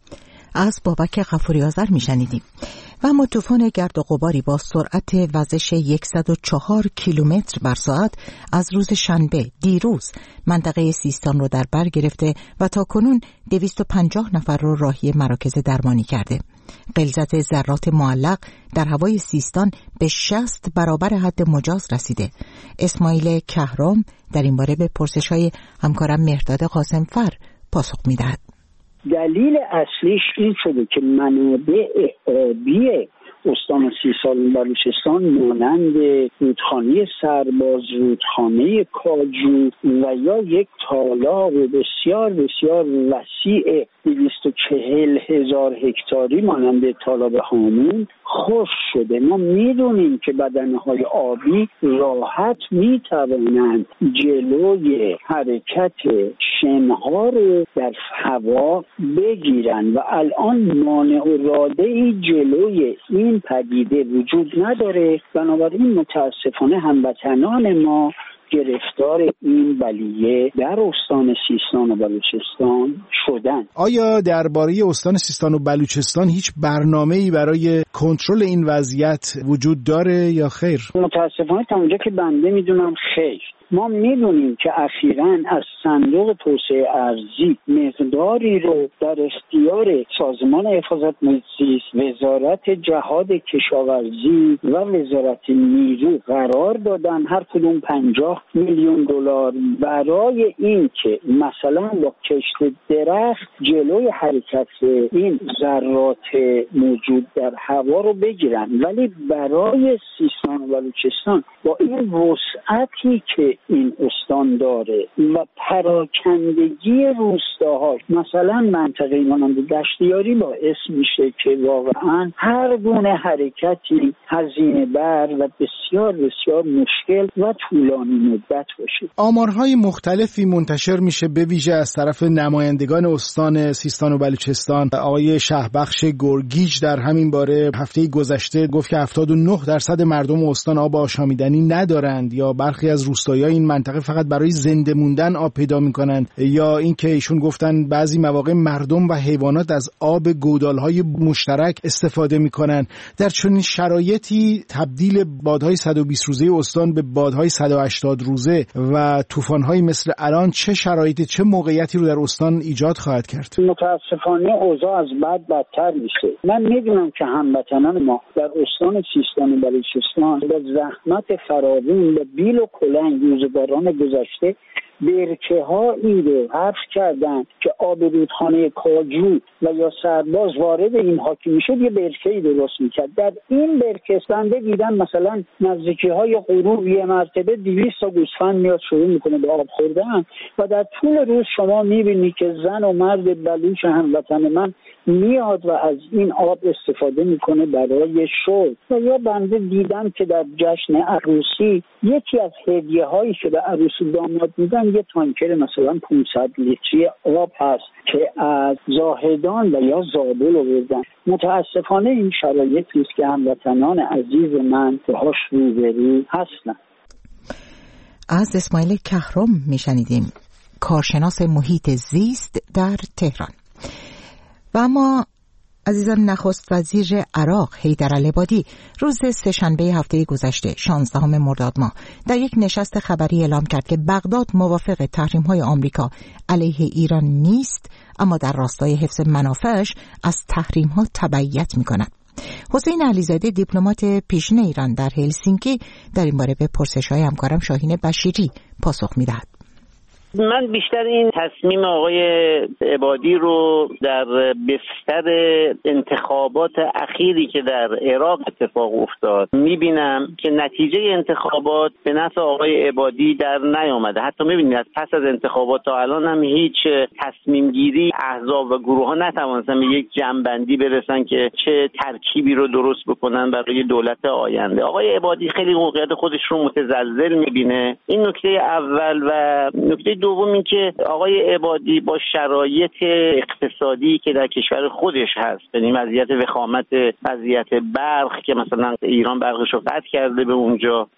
از بابک غفوری آذر میشنیدیم. و اما طوفان گرد و غباری با سرعت وزش 104 کیلومتر بر ساعت از روز شنبه دیروز منطقه سیستان رو در بر گرفته و تا کنون 250 نفر رو راهی مراکز درمانی کرده. غلظت ذرات معلق در هوای سیستان به 60 برابر حد مجاز رسیده. اسماعیل کهرام در این باره به پرسش‌های همکارم مهرداد قاسمفر پاسخ می‌دهد. دلیل اصلیش این شده که منابع آبی استان سیستان و بلوچستان مانند رودخانه سرباز، رودخانه کاجو و یا یک تالاب بسیار بسیار وسیع 240,000 هکتاری مانند تالاب هامون خشک شده. ما میدونیم که بدنهای آبی راحت میتوانند جلوی حرکت شنها رو در هوا بگیرن و الان مانع و رادعی جلوی این پدیده وجود نداره. بنابراین متاسفانه هموطنان ما گرفتار این بلیه در استان سیستان و بلوچستان شدن. آیا درباره استان سیستان و بلوچستان هیچ برنامه‌ای برای کنترل این وضعیت وجود داره یا خیر؟ متاسفانه تا اونجا که بنده میدونم خیر. ما میدونیم که اخیراً از صندوق توسعه ارضی مقداری رو در اختیار سازمان حفاظت محیط زیست، وزارت جهاد کشاورزی و وزارت نیرو قرار دادن، هر کدوم 50 میلیون دلار برای این که مثلا با کشت درخت جلوی حرکت این ذرات موجود در هوا رو بگیرن. ولی برای سیستان و بلوچستان با این وسعتی که این استان داره و پراکندگی روستاها، مثلا منطقه مانند دشتیاری باعث میشه که واقعا هر گونه حرکتی هزینه بر و بسیار بسیار مشکل و طولانی مدت باشه. آمارهای مختلفی منتشر میشه به ویژه از طرف نمایندگان استان سیستان و بلوچستان. آقای شهبخش گرگیج در همین باره هفته گذشته گفت که 79% مردم استان آب آشامیدنی ندارند یا برخی از روستاهای این منطقه فقط برای زنده موندن آب پیدا میکنند، یا اینکه ایشون گفتن بعضی مواقع مردم و حیوانات از آب گودالهای مشترک استفاده میکنند. در چنین شرایطی تبدیل بادهای 120 روزه استان به بادهای 180 روزه و طوفان‌های مثل الان چه شرایطی، چه موقعیتی رو در استان ایجاد خواهد کرد؟ متاسفانه اوضاع از بد بدتر میشه. من میدونم که هموطنان ما در استان سیستان و بلوچستان با زحمت فراوون به بیل و کلنگ روزگاران گذشته برکه هایی رو حفر کردن که آب رودخانه کاجو و یا سرباز وارد اینها که میشد یه برکه‌ای درست میکرد. در این برکه بنده دیدم مثلا نزدیکی های غروب یه مرتبه 200 تا گوسفند میاد شروع میکنه به آب خوردن و در طول روز شما میبینی که زن و مرد بلوچ هموطن من میاد و از این آب استفاده میکنه برای شرب. و یا بنده دیدم که در جشن عروسی یکی از هدیه هایی که به عروس داماد میدن یه تانکر مثلا 500 لیتری آب هست که از زاهدان و یا زابل آوردن. متاسفانه این شرایطی است که هموطنان عزیز من باهاش روبرو هستن. از اسماعیل کهرام میشنیدیم، کارشناس محیط زیست در تهران. و اما عزیزان، نخست وزیر عراق حیدرعلی عبادی روز سه‌شنبه هفته گذشته 16 مرداد ماه در یک نشست خبری اعلام کرد که بغداد موافق تحریم‌های آمریکا علیه ایران نیست، اما در راستای حفظ منافعش از تحریم‌ها تبعیت می‌کند. حسین علیزاده دیپلمات پیشین ایران در هلسینکی در این باره به پرسش‌های همکارم شاهین بشیری پاسخ می‌دهد. من بیشتر این تصمیم آقای عبادی رو در بستر انتخابات اخیری که در عراق اتفاق افتاد میبینم که نتیجه انتخابات به نفع آقای عبادی در نیامده. حتی میبینید از پس از انتخابات تا الان هم هیچ تصمیم گیری احزاب و گروه ها نتوانستن به یک جمع‌بندی برسن که چه ترکیبی رو درست بکنن برای دولت آینده. آقای عبادی خیلی موقعیت خودش رو متزلزل میبینه. این نکته اول. و نکته دوم این که آقای عبادی با شرایط اقتصادی که در کشور خودش هست، یعنی وضعیت وخامت، وضعیت برق که مثلا ایران برقش رو قطع کرده به اونجا،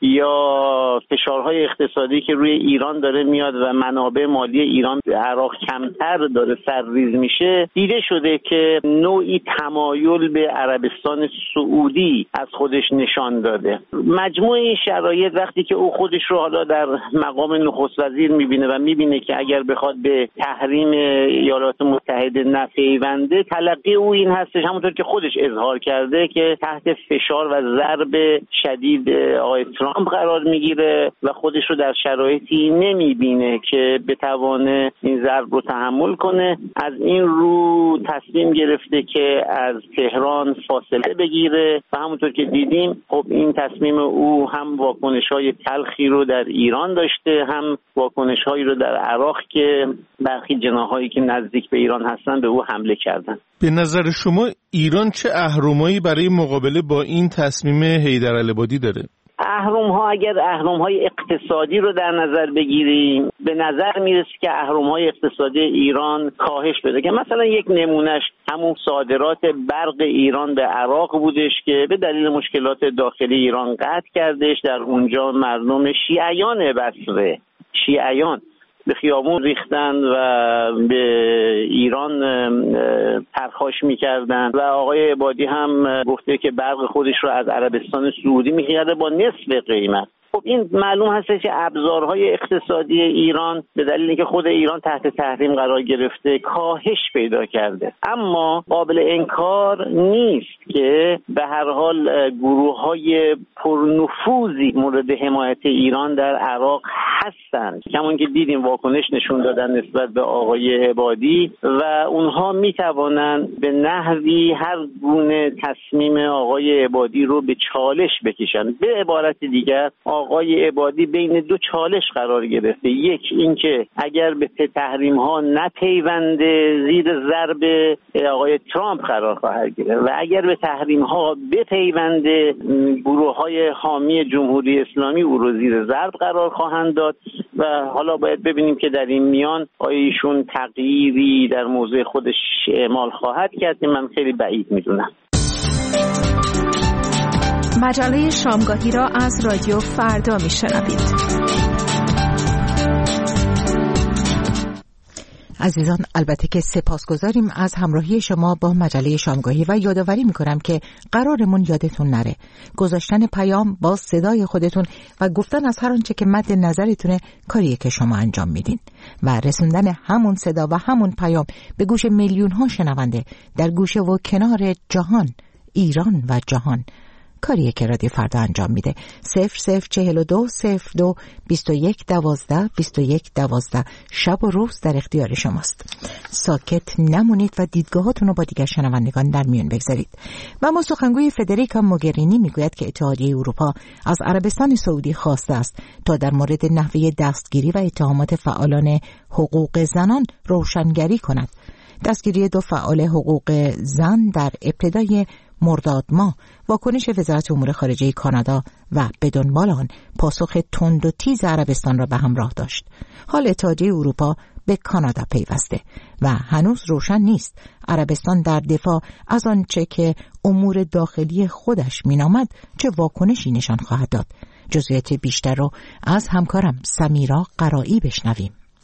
یا فشارهای اقتصادی که روی ایران داره میاد و منابع مالی ایران به عراق کمتر داره سرریز میشه، دیده شده که نوعی تمایل به عربستان سعودی از خودش نشان داده. مجموع این شرایط وقتی که او خودش رو حالا در مقام نخست وزیر میبینه و میبینه که اگر بخواد به تحریم ایالات متحده نپیونده، تلقی او این هستش همونطور که خودش اظهار کرده که تحت فشار و ضرب شدید آقای ترامپ قرار میگیره و خودش رو در شرایطی نمیبینه که بتوانه این ضرب رو تحمل کنه. از این رو تصمیم گرفته که از تهران فاصله بگیره و همونطور که دیدیم خب این تصمیم او هم واکنش‌های تلخی رو در ایران داشته، هم واکنش‌هایی رو در عراق که برخی جناحایی که نزدیک به ایران هستن به او حمله کردن. به نظر شما ایران چه اهرمایی برای مقابله با این تصمیم حیدرعلی عبادی داره؟ اهرم‌ها اگر اهرم‌های اقتصادی رو در نظر بگیریم، به نظر میرسه که اهرم‌های اقتصادی ایران کاهش پیدا کرد. مثلا یک نمونهش همون صادرات برق ایران به عراق بودش که به دلیل مشکلات داخلی ایران قطع کردش. در اونجا مردم شیعیان بصره، شیعیان به خیابون ریختن و به ایران پرخاش میکردن و آقای عبادی هم گفته که برق خودش رو از عربستان سعودی میخریده با نصف قیمت. خب این معلوم هست که ابزارهای اقتصادی ایران به دلیل اینکه خود ایران تحت تحریم قرار گرفته کاهش پیدا کرده، اما قابل انکار نیست که به هر حال گروه‌های پرنفوذی مورد حمایت ایران در عراق هستند. همون که دیدیم واکنش نشون دادن نسبت به آقای عبادی و اونها میتوانند به نحوی هر گونه تصمیم آقای عبادی رو به چالش بکشن. به عبارت دیگر آقای عبادی بین دو چالش قرار گرفته. یک اینکه اگر به تحریم ها نپیونده زیر ضرب آقای ترامپ قرار خواهد گرفت و اگر به تحریم ها بپیونده گروه های حامی جمهوری اسلامی او رو زیر ضرب قرار خواهند داد و حالا باید ببینیم که در این میان آیا ایشون تغییری در موضع خودش اعمال خواهد کرد. من خیلی بعید میدونم. مجله شامگاهی را از رادیو فردا میشنوید. عزیزان، البته که سپاسگزاریم از همراهی شما با مجله شامگاهی و یادآوری میکنم که قرارمون یادتون نره گذاشتن پیام با صدای خودتون و گفتن از هر آنچه که مد نظرتونه کاریه که شما انجام میدین و رسوندن همون صدا و همون پیام به گوش میلیون ها شنونده در گوشه و کنار جهان، ایران و جهان، کاریه که رادیو فردا انجام میده. 0042 02 21 12 21 12 شب و روز در اختیار شماست. ساکت نمونید و دیدگاهاتون رو با دیگر شنوندگان در میون بگذارید. و ما سخنگوی فدریکا موگرینی میگوید که اتحادیه اروپا از عربستان سعودی خواسته است تا در مورد نحوه دستگیری و اتهامات فعالان حقوق زنان روشنگری کند. دستگیری دو فعال حقوق زن در ابتدای مرداد ماه واکنش وزارت امور خارجه کانادا و به دنبال آن پاسخ تند و تیز عربستان را به همراه داشت. حال اتحادیه اروپا به کانادا پیوسته و هنوز روشن نیست عربستان در دفاع از آنچه که امور داخلی خودش مینامد چه واکنشی نشان خواهد داد. جزئیات بیشتر رو از همکارم سمیرا قرایی بشنویم.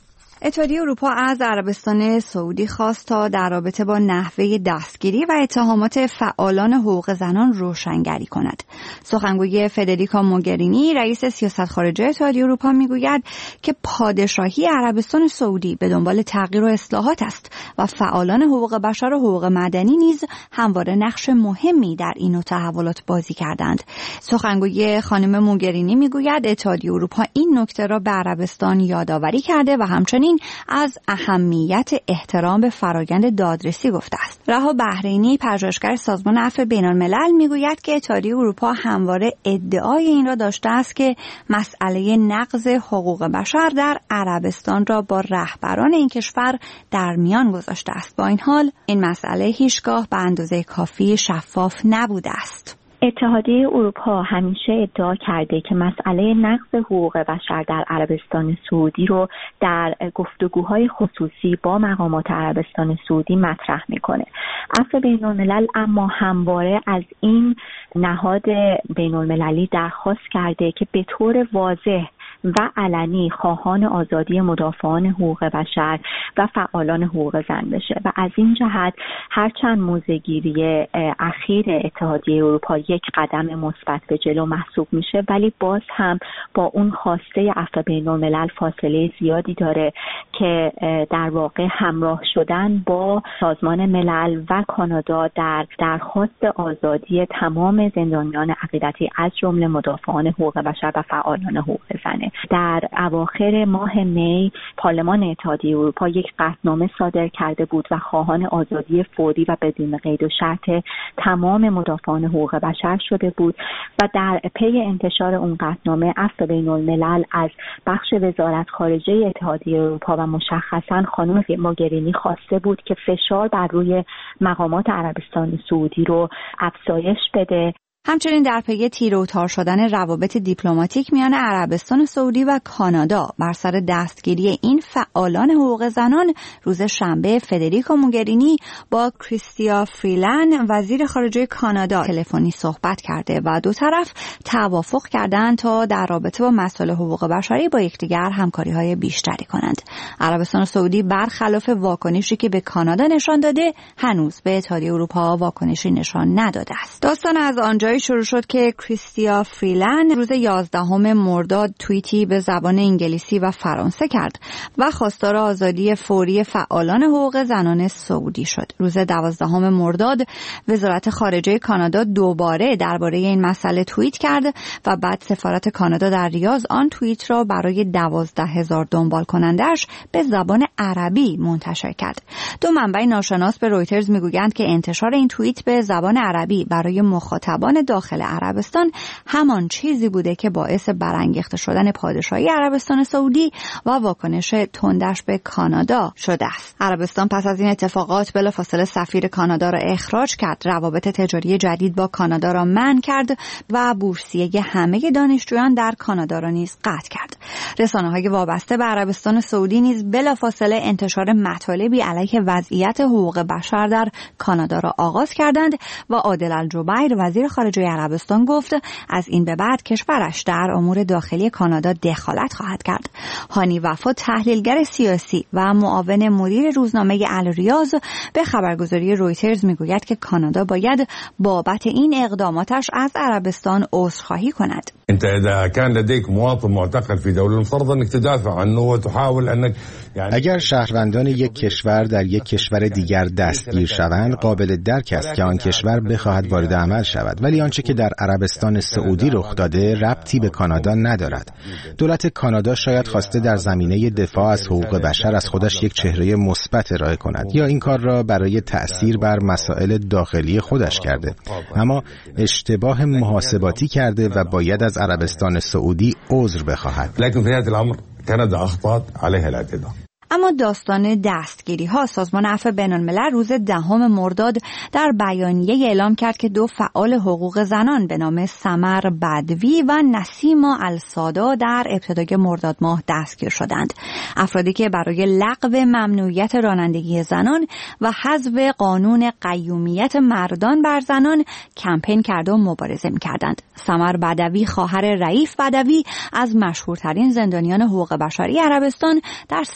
اتحادیه اروپا از عربستان سعودی خواست تا در رابطه با نحوه دستگیری و اتهامات فعالان حقوق زنان روشنگری کند. سخنگوی فدریکا موگرینی رئیس سیاست خارجه اتحادیه اروپا میگوید که پادشاهی عربستان سعودی به دنبال تغییر و اصلاحات است و فعالان حقوق بشر و حقوق مدنی نیز همواره نقش مهمی در این تحولات بازی کردند. سخنگوی خانم موگرینی میگوید اتحادیه اروپا این نکته را به عربستان یادآوری کرده و همچنین از اهمیت احترام به فرایند دادرسی گفته است. رها بحرینی پژوهشگر سازمان عفو بین‌الملل میگوید که اتحادیه اروپا همواره ادعای این را داشته است که مسئله نقض حقوق بشر در عربستان را با رهبران این کشور در میان گذاشته است. با این حال این مسئله هیچگاه به اندازه کافی شفاف نبوده است. اتحادیه اروپا همیشه ادعا کرده که مسئله نقض حقوق بشر در عربستان سعودی رو در گفتگوهای خصوصی با مقامات عربستان سعودی مطرح میکنه. عفو بین‌الملل اما همواره از این نهاد بین‌المللی درخواست کرده که به طور واضح و علنی خواهان آزادی مدافعان حقوق بشر و فعالان حقوق زن بشه و از این جهت هرچند موضع‌گیری اخیر اتحادیه اروپا یک قدم مثبت به جلو محسوب میشه، ولی باز هم با اون خواسته عفو بین‌الملل فاصله زیادی داره که در واقع همراه شدن با سازمان ملل و کانادا در درخواست آزادی تمام زندانیان عقیدتی از جمله مدافعان حقوق بشر و فعالان حقوق زنه. در اواخر ماه می پارلمان اتحادیه اروپا یک قطعنامه صادر کرده بود و خواهان آزادی فوری و بدون قید و شرط تمام مدافعان حقوق بشر شده بود و در پی انتشار اون قطعنامه عفو بین‌الملل از بخش وزارت خارجه اتحادیه اروپا و مشخصاً خانم موگرینی خواسته بود که فشار بر روی مقامات عربستان سعودی رو افزایش بده. همچنین در پی تیر و تار شدن روابط دیپلماتیک میان عربستان سعودی و کانادا بر سر دستگیری این فعالان حقوق زنان روز شنبه فدریکا موگرینی با کریستیا فریلند وزیر خارجه کانادا تلفنی صحبت کرده و دو طرف توافق کردند تا در رابطه با مسائل حقوق بشری با یکدیگر همکاری‌های بیشتری کنند. عربستان سعودی برخلاف واکنشی که به کانادا نشان داده هنوز به اتحادیه اروپا واکنشی نشان نداده است. داستان از آنجا شروع شد که کریستیا فریلند روز 11 مرداد توییتی به زبان انگلیسی و فرانسه کرد و خواستار آزادی فوری فعالان حقوق زنان سعودی شد. روز 12 مرداد وزارت خارجه کانادا دوباره درباره این مسئله توییت کرد و بعد سفارت کانادا در ریاض آن توییت را برای 12,000 دنبال کنندش به زبان عربی منتشر کرد. دو منبع ناشناس به رویترز میگویند که انتشار این توییت به زبان عربی برای مخاطبان داخل عربستان همان چیزی بوده که باعث برانگیخته شدن پادشاهی عربستان سعودی و واکنش تندش به کانادا شده است. عربستان پس از این اتفاقات بلافاصله سفیر کانادا را اخراج کرد، روابط تجاری جدید با کانادا را منع کرد و بورسیه همه دانشجویان در کانادا را نیز قطع کرد. رسانه‌های وابسته به عربستان سعودی نیز بلافاصله انتشار مطالبی علیه وضعیت حقوق بشر در کانادا را آغاز کردند و عادل الجبیر وزیر خارجه عربستان گفت از این به بعد کشورش در امور داخلی کانادا دخالت خواهد کرد. هانی وفا تحلیلگر سیاسی و معاون مدیر روزنامه الریاض به خبرگزاری رویترز میگوید که کانادا باید بابت این اقداماتش از عربستان عذرخواهی کند. انت اذا كان لديك مواطن معتقل في دوله المفروض انك تدافع عنه وتحاول انك اگر شهروندان یک کشور در یک کشور دیگر دستگیر شوند قابل درک است که آن کشور بخواهد وارد عمل شود، ولی آنچه که در عربستان سعودی رخ داده ربطی به کانادا ندارد. دولت کانادا شاید خواسته در زمینه دفاع از حقوق بشر از خودش یک چهره مثبت ارائه کند یا این کار را برای تأثیر بر مسائل داخلی خودش کرده، اما اشتباه محاسباتی کرده و باید از عربستان سعودی عذر بخواهد. لكن في هذا الامر كندا اخطأت عليها الاعتذار. اما داستان دستگیری ها سازمان عفو بین‌الملل روز 10 مرداد در بیانیه اعلام کرد که دو فعال حقوق زنان به نام سمر بدوی و نسیما السادا در ابتدای مرداد ماه دستگیر شدند. افرادی که برای لغو ممنوعیت رانندگی زنان و حذف قانون قیومیت مردان بر زنان کمپین کرده و مبارزه می‌کردند. سمر بدوی خواهر رئیف بدوی از مشهورترین زندانیان حقوق بشری عربستان در صحنه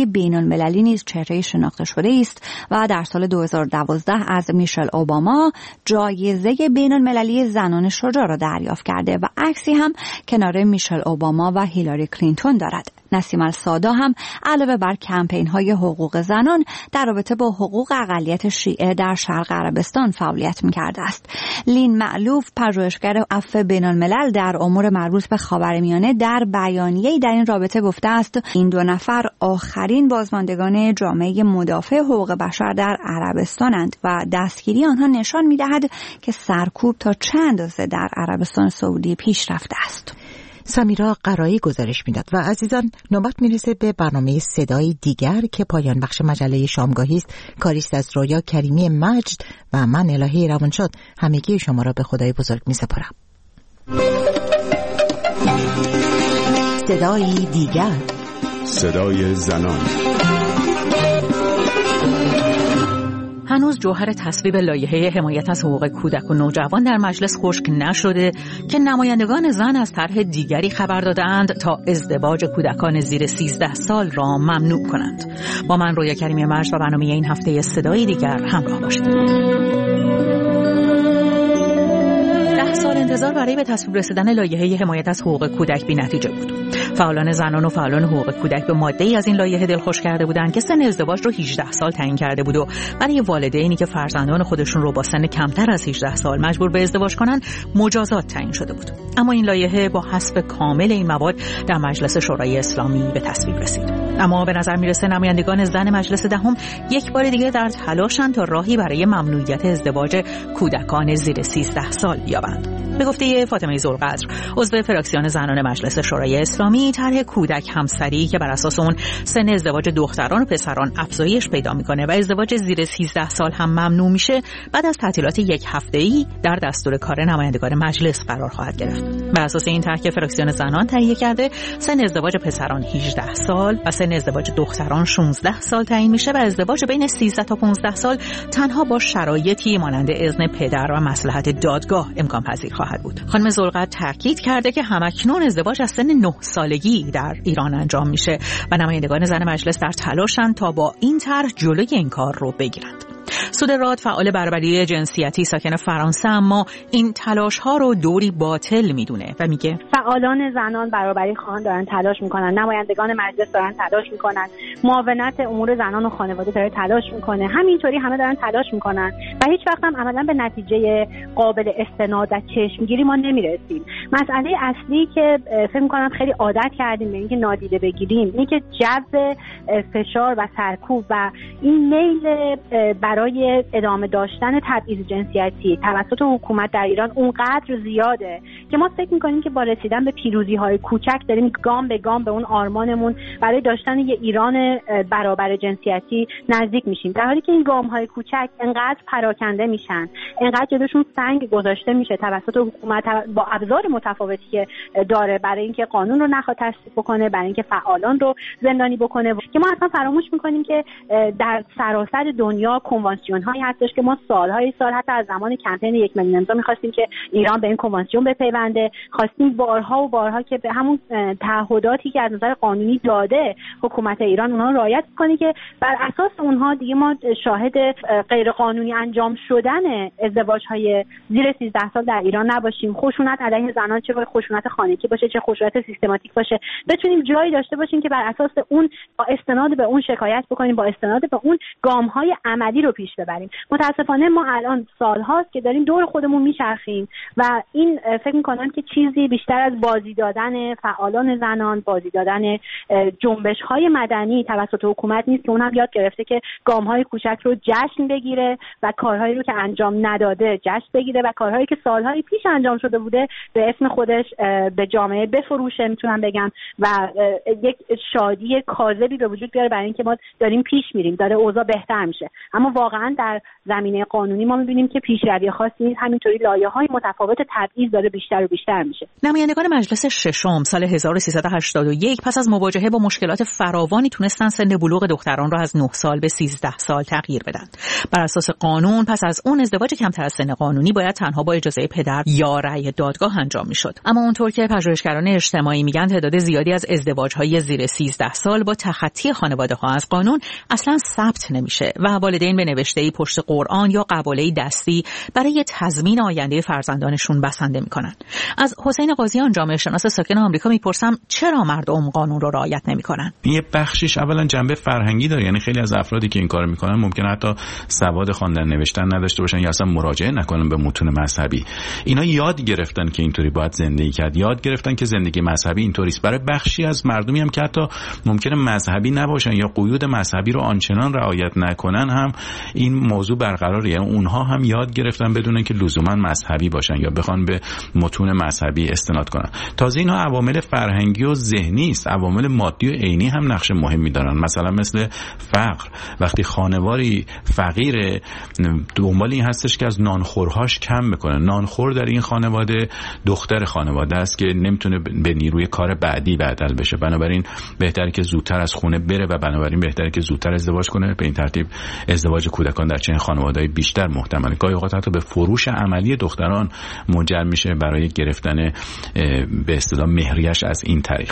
جامعه بین‌المللی نیز چهره شناخته شده است و در سال 2012 از میشل اوباما جایزه بین‌المللی زنان شجاع را دریافت کرده و عکسی هم کنار میشل اوباما و هیلاری کلینتون دارد. نسیم السادا هم علاوه بر کمپین‌های حقوق زنان در رابطه با حقوق اقلیت شیعه در شرق عربستان فعالیت می‌کرده است. لین معلوف، پژوهشگر عفو بین‌الملل در امور مربوط به خاورمیانه، در بیانیه‌ای در این رابطه گفته است این دو نفر آخرین بازماندگان جامعه مدافع حقوق بشر در عربستانند و دستگیری آنها نشان می‌دهد که سرکوب تا چه اندازه در عربستان سعودی پیش رفته است. سمیرا قرایی گزارش میداد. و عزیزان، نوبت میرسه به برنامه صدای دیگر که پایان بخش مجله شامگاهی است. کاریست از رویا کریمی مجد و من الهی روانشاد همگی شما را به خدای بزرگ میسپارم. صدای دیگر، صدای زنان. هنوز جوهر تصویب لایحه حمایت از حقوق کودک و نوجوان در مجلس خشک نشده که نمایندگان زن از طرح دیگری خبر دادند تا ازدواج کودکان زیر 13 سال را ممنوع کنند. با من رویا کریمی مجد و برنامه این هفته صدای دیگر همراه باشید. 10 سال انتظار برای به تصویب رسیدن لایحه حمایت از حقوق کودک بی‌نتیجه بود. فعالان زنان و فعالان حقوق کودک به ماده‌ای از این لایحه دلخوش کرده بودند که سن ازدواج رو 18 سال تعیین کرده بود و برای والدینی که فرزندان خودشون رو با سن کمتر از 18 سال مجبور به ازدواج کنن مجازات تعیین شده بود. اما این لایحه با حذف کامل این مواد در مجلس شورای اسلامی به تصویب رسید. اما به نظر میرسه نمایندگان زن مجلس دهم یک بار دیگه در تلاشن تا راهی برای ممنوعیت ازدواج کودکان زیر 13 سال بیابند. به گفته فاطمه ذوالقدر، عضو فراکسیون زنان مجلس شورای اسلامی، طرح کودک همسری که بر اساس اون سن ازدواج دختران و پسران افزایش پیدا میکنه و ازدواج زیر 13 سال هم ممنوع میشه، بعد از تعطیلات یک هفته‌ای در دستور کار نمایندگان مجلس قرار خواهد گرفت. بر اساس این طرح که فراکسیون زنان تهیه کرده، سن ازدواج پسران 18 سال و سن ازدواج دختران 16 سال تعیین میشه و ازدواج بین 13 تا 15 سال تنها با شرایطی مانند اذن پدر و مصلحت دادگاه امکان پذیر خواهد بود. خانم ذوالقدر تاکید کرده که همکنون ازدواج از سن 9 سالگی در ایران انجام میشه و نمایندگان زن مجلس در تلاشن تا با این طرح جلوی این کار رو بگیرند. سود راد، فعال برابری جنسیتی ساکن فرانسه، اما این تلاش ها رو دوری باطل میدونه و میگه فعالان زنان برابری خواهان دارن تلاش میکنن، نمایندگان مجلس دارن تلاش میکنن، معاونت امور زنان و خانواده داره تلاش میکنه، همینطوری همه دارن تلاش میکنن و هیچ وقت هم عملا به نتیجه قابل استناد و چشمگیری ما نمیرسیم. مسئله اصلی که فکر میکنم خیلی عادت کردیم به اینکه نادیده بگیریم اینه که جو فشار و سرکوب و این میل برای ادامه داشتن تبعیض جنسیتی توسط حکومت در ایران اونقدر زیاده که ما فکر میکنیم که با رسیدن به پیروزی‌های کوچک داریم گام به گام به اون آرمانمون برای داشتن یه ایران برابر جنسیتی نزدیک میشیم، در حالی که این گام‌های کوچک انقدر پراکنده میشن، انقدر جلوشون سنگ گذاشته میشه توسط حکومت با ابزار متفاوتی که داره برای اینکه قانون رو نخواد تصویب بکنه، برای اینکه فعالان رو زندانی بکنه، که ما اصلا فراموش میکنیم که در سراسر دنیا کنوانسیون هایی هستش که ما سالهای سال حتی از زمان کمپین 1 میلیون امضا می‌خواستیم که ایران به این کنوانسیون بپیونده، خواستیم بارها و بارها که به همون تعهداتی که از نظر قانونی داده حکومت ایران اونها رعایت کنه که بر اساس اونها دیگه ما شاهد غیر قانونی انجام شدن ازدواج‌های زیر 13 سال در ایران نباشیم. خشونت علیه زنان، چه خشونت خانگی باشه چه خشونت سیستماتیک باشه، بتونیم جایی داشته باشیم که بر اساس اون با استناد به اون شکایت بکنیم، با استناد به اون گام‌های عملی رو پیش ببریم. متاسفانه ما الان سال‌هاست که داریم دور خودمون میچرخیم و این فکر می‌کنم که چیزی بیشتر از بازی دادن فعالان زنان، بازی دادن جنبش‌های مدنی توسط حکومت نیست که اونم یاد گرفته که گام‌های کوچک رو جشن بگیره و کارهایی رو که انجام نداده جشن بگیره و کارهایی که سال‌های پیش انجام شده بوده به اسم خودش به جامعه بفروشه، میتونم بگم، و یک شادی کاذبی به وجود بیاره برای اینکه ما داریم پیش میریم، داره اوضاع بهتر میشه. اما واقعا در زمینه قانونی ما میبینیم که پیشروی خاصی نیست، همینطوری لایه‌های متفاوت تبعیض داره بیشتر بیشتر و بیشتر میشه. نمایندگان مجلس ششم سال 1381 پس از مواجهه با مشکلات فراوانی تونستن سن بلوغ دختران را از 9 سال به 13 سال تغییر بدن. بر اساس قانون پس از اون ازدواج کمتر از سن قانونی باید تنها با اجازه پدر یا رأی دادگاه انجام میشد. اما اونطور که پژوهشگران اجتماعی میگن تعداد زیادی از ازدواج‌های زیر 13 سال با تخطی خانواده‌ها از قانون اصلا ثبت نمیشه و والدین به نوشته‌ای پشت قرآن یا قباله دستی برای تضمین آینده فرزندانشون بسنده میکنن. از حسین قاضیان جامعه شناس ساکن آمریکا میپرسم چرا مردم قانون رو رعایت نمیکنن؟ یه بخشش اولا جنبه فرهنگی داره، یعنی خیلی از افرادی که این کارو میکنن ممکنه حتی سواد خواندن نوشتن نداشته باشن یا اصلا مراجعه نکنن به متون مذهبی. اینا یاد گرفتن که اینطوری باید زندگی کرد، یاد گرفتن که زندگی مذهبی اینطوری است. برای بخشی از مردمی هم که حتی ممکنه مذهبی نباشن یا قیود مذهبی رو آنچنان رعایت نکنن هم این موضوع برقراره، یعنی اونها هم یاد گرفتن بدون که لزوما مذهبی باشن یا بخوان به متون مذهبی استناد کنن. تازه اینا عوامل فرهنگی و ذهنی است، عوامل مادی و عینی هم نقش مهمی دارن. مثلا مثل فقر، وقتی خانواری فقیر دنبال این هستش که از نانخورهاش کم بکنه. نانخور در این خانواده دختر خانواده است که نمیتونه به نیروی کار بعدی بدل بشه، بنابراین بهتره که زودتر از خونه بره و بنابراین بهتره که زودتر ازدواج کنه. به این ترتیب ازدواج کودکان در چنین خانواده‌های بیشتر محتمله. گاهی اوقات حتی به فروش عملی دختران منجر میشه برای گرفتن به اصطلاح مهریش از این طریق.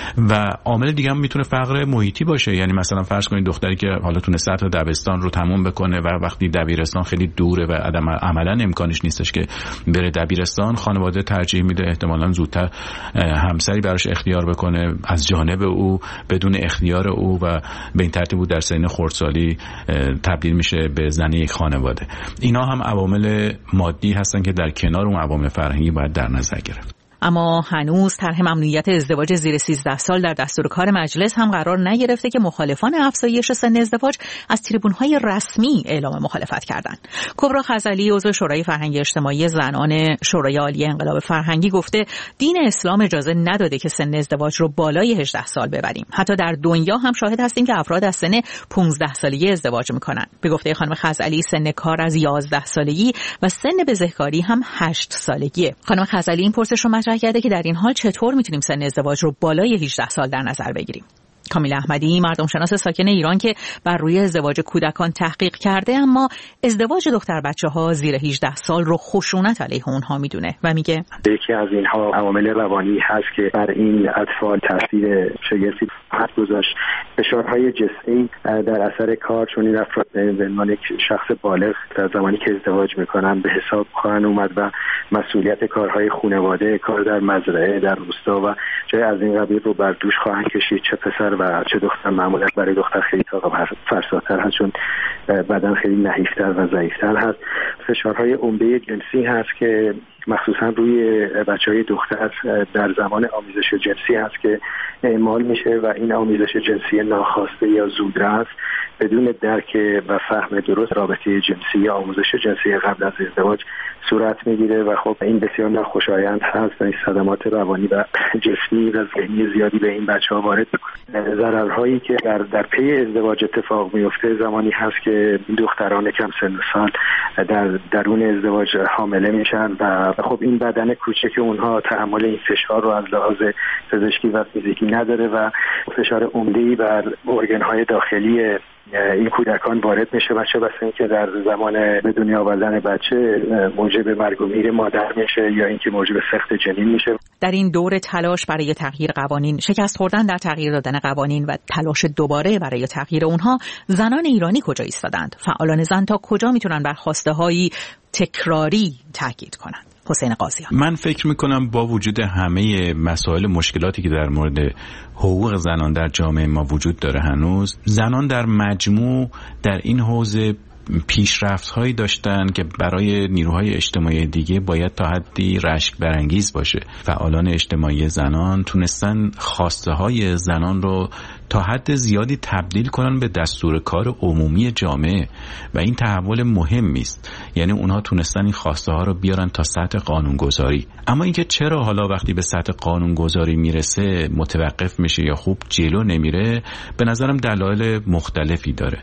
و عامل دیگه هم میتونه فقر محیطی باشه، یعنی مثلا فرض کنید دختری که حالا تونسته تا دبستان رو تموم بکنه و وقتی دبیرستان خیلی دوره و عملا امکانش نیستش که بره دبیرستان، خانواده ترجیح میده احتمالاً زودتر همسری براش اختیار بکنه از جانب او بدون اختیار او و به این ترتیب او در سن خردسالی تبدیل میشه به زن یک خانواده. اینا هم عوامل مادی هستن که در کنار اون عوامل فرهنگی باید در نظر گرفت. اما هنوز طرح ممنوعیت ازدواج زیر 13 سال در دستور کار مجلس هم قرار نگرفته که مخالفان افزایش سن ازدواج از تریبون‌های رسمی اعلام مخالفت کردند. کبرا خزعلی عضو شورای فرهنگی اجتماعی زنان شورای عالی انقلاب فرهنگی گفته دین اسلام اجازه نداده که سن ازدواج رو بالای 18 سال ببریم. حتی در دنیا هم شاهد هستیم که افراد از سن 15 سالگی ازدواج میکنن. به گفته خانم خزعلی سن کار از 11 سالگی و سن بزهکاری هم 8 سالگیه. خانم خزعلی این پرسش رو مطرح کرده که در این حال چطور میتونیم سن ازدواج رو بالای 18 سال در نظر بگیریم. کامیل احمدی مردم شناس ساکن ایران که بر روی ازدواج کودکان تحقیق کرده اما ازدواج دختر بچه‌ها زیر 18 سال رو خشونت علیه اونها میدونه و میگه یکی از اینها عوامل روانی هست که بر این اطفال تاثیر شگرتی گذاشت. فشارهای جسمی در اثر کار، چون این افراد به عنوان یک شخص بالغ در زمانی که ازدواج میکنن به حساب خواهند اومد و مسئولیت کارهای خانواده، کار در مزرعه، در روستا و جای از این قبیل رو بر دوش خواهند کشید. چه پسر و چه دختر، معمولا برای دختر خیلی فرساتر هست چون بدن خیلی نحیفتر و ضعیفتر هست. فشارهای عمده جنسی هست که مخصوصا روی بچهای دختر در زمان آمیزش جنسی هست که اعمال میشه و این آمیزش جنسی ناخواسته یا زودرس بدون درک و فهم درست رابطه جنسی یا آموزش جنسی قبل از ازدواج صورت میگیره و خب این بسیار ناخوشایند هست و این صدمات روانی و جسمی و ذهنی زیادی به این بچه‌ها وارد میکنه. ضررهایی که در پی ازدواج اتفاق میفته زمانی هست که دختران کم سن و سال در درون ازدواج حامله میشن و خب این بدن کوچک اونها تحمل این فشار رو از لحاظ پزشکی و فیزیکی نداره و فشار عمده‌ای بر ارگان‌های داخلی این کودکان وارد میشه و چه بسا اینکه در زمان به دنیا آوردن بچه موجب مرگ و میر مادر میشه یا اینکه موجب سقط جنین میشه. در این دور تلاش برای تغییر قوانین، شکست خوردن در تغییر دادن قوانین و تلاش دوباره برای تغییر اونها، زنان ایرانی کجا ایستادند؟ فعالان زن تا کجا میتونن بر خواسته‌های تکراری تاکید کنند؟ حسین قاضیان: من فکر میکنم با وجود همه مسائل مشکلاتی که در مورد حقوق زنان در جامعه ما وجود داره، هنوز زنان در مجموع در این حوزه پیشرفت‌هایی داشتن که برای نیروهای اجتماعی دیگه باید تا حدی رشک برانگیز باشه. فعالان اجتماعی زنان تونستن خواسته‌های زنان رو تا حد زیادی تبدیل کنن به دستور کار عمومی جامعه و این تحول مهمی است. یعنی اونها تونستن این خواسته ها رو بیارن تا سطح قانونگذاری. اما اینکه چرا حالا وقتی به سطح قانونگذاری میرسه متوقف میشه یا خوب جلو نمیره، به نظرم دلایل مختلفی داره.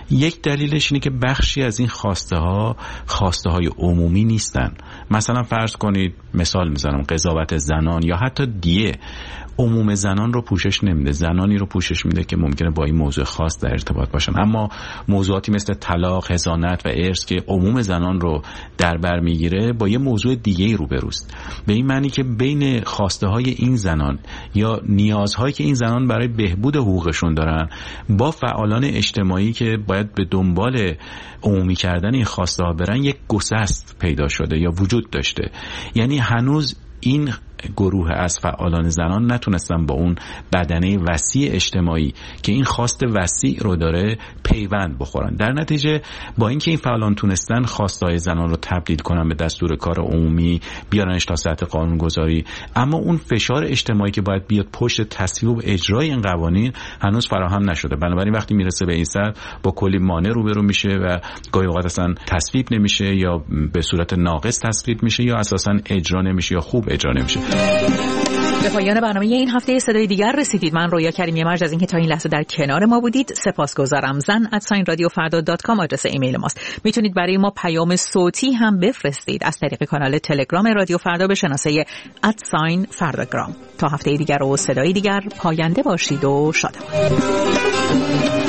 یک دلیلش اینه که بخشی از این خواسته های عمومی نیستن. مثلا فرض کنید، مثال میزنم، قضاوت زنان یا حتی دیه عموم زنان رو پوشش نمیده، زنانی رو پوشش میده که ممکنه با این موضوع خاص در ارتباط باشن. اما موضوعاتی مثل طلاق، حضانت و ارث که عموم زنان رو در بر میگیره با یه موضوع دیگه‌ای روبروست. به این معنی که بین خواسته های این زنان یا نیازهایی که این زنان برای بهبود حقوقشون دارن با فعالان اجتماعی که باید به دنبال عمومی کردن این خواسته ها برن، یک گسست پیدا شده یا وجود داشته. یعنی هنوز این گروه از فعالان زنان نتونستن با اون بدنه وسیع اجتماعی که این خواست وسیع رو داره پیوند بخورن. در نتیجه با اینکه این فعالان تونستن خواستهای زنان رو تبدیل کنن به دستور کار عمومی، بیارنش تا سطح قانونگذاری، اما اون فشار اجتماعی که باید بیاد پشت تصویب و اجرای این قوانین هنوز فراهم نشده. بنابراین وقتی میرسه به این سطح با کلی مانع روبرو میشه و گاهی اوقات اصلا تصویب نمیشه یا به صورت ناقص تصویب میشه یا اساسا اجرا نمیشه یا خوب اجرا نمیشه. به پایان برنامه این هفته صدای دیگر رسیدید. من رویا کریمی مرج از اینکه تا این لحظه در کنار ما بودید سپاسگزارم. zan@radiofarda.com آدرس ایمیل ماست. میتونید برای ما پیام صوتی هم بفرستید از طریق کانال تلگرام رادیو فردا به شناسه @فرdagram. تا هفته دیگر و صدای دیگر، پاینده باشید و شادمان.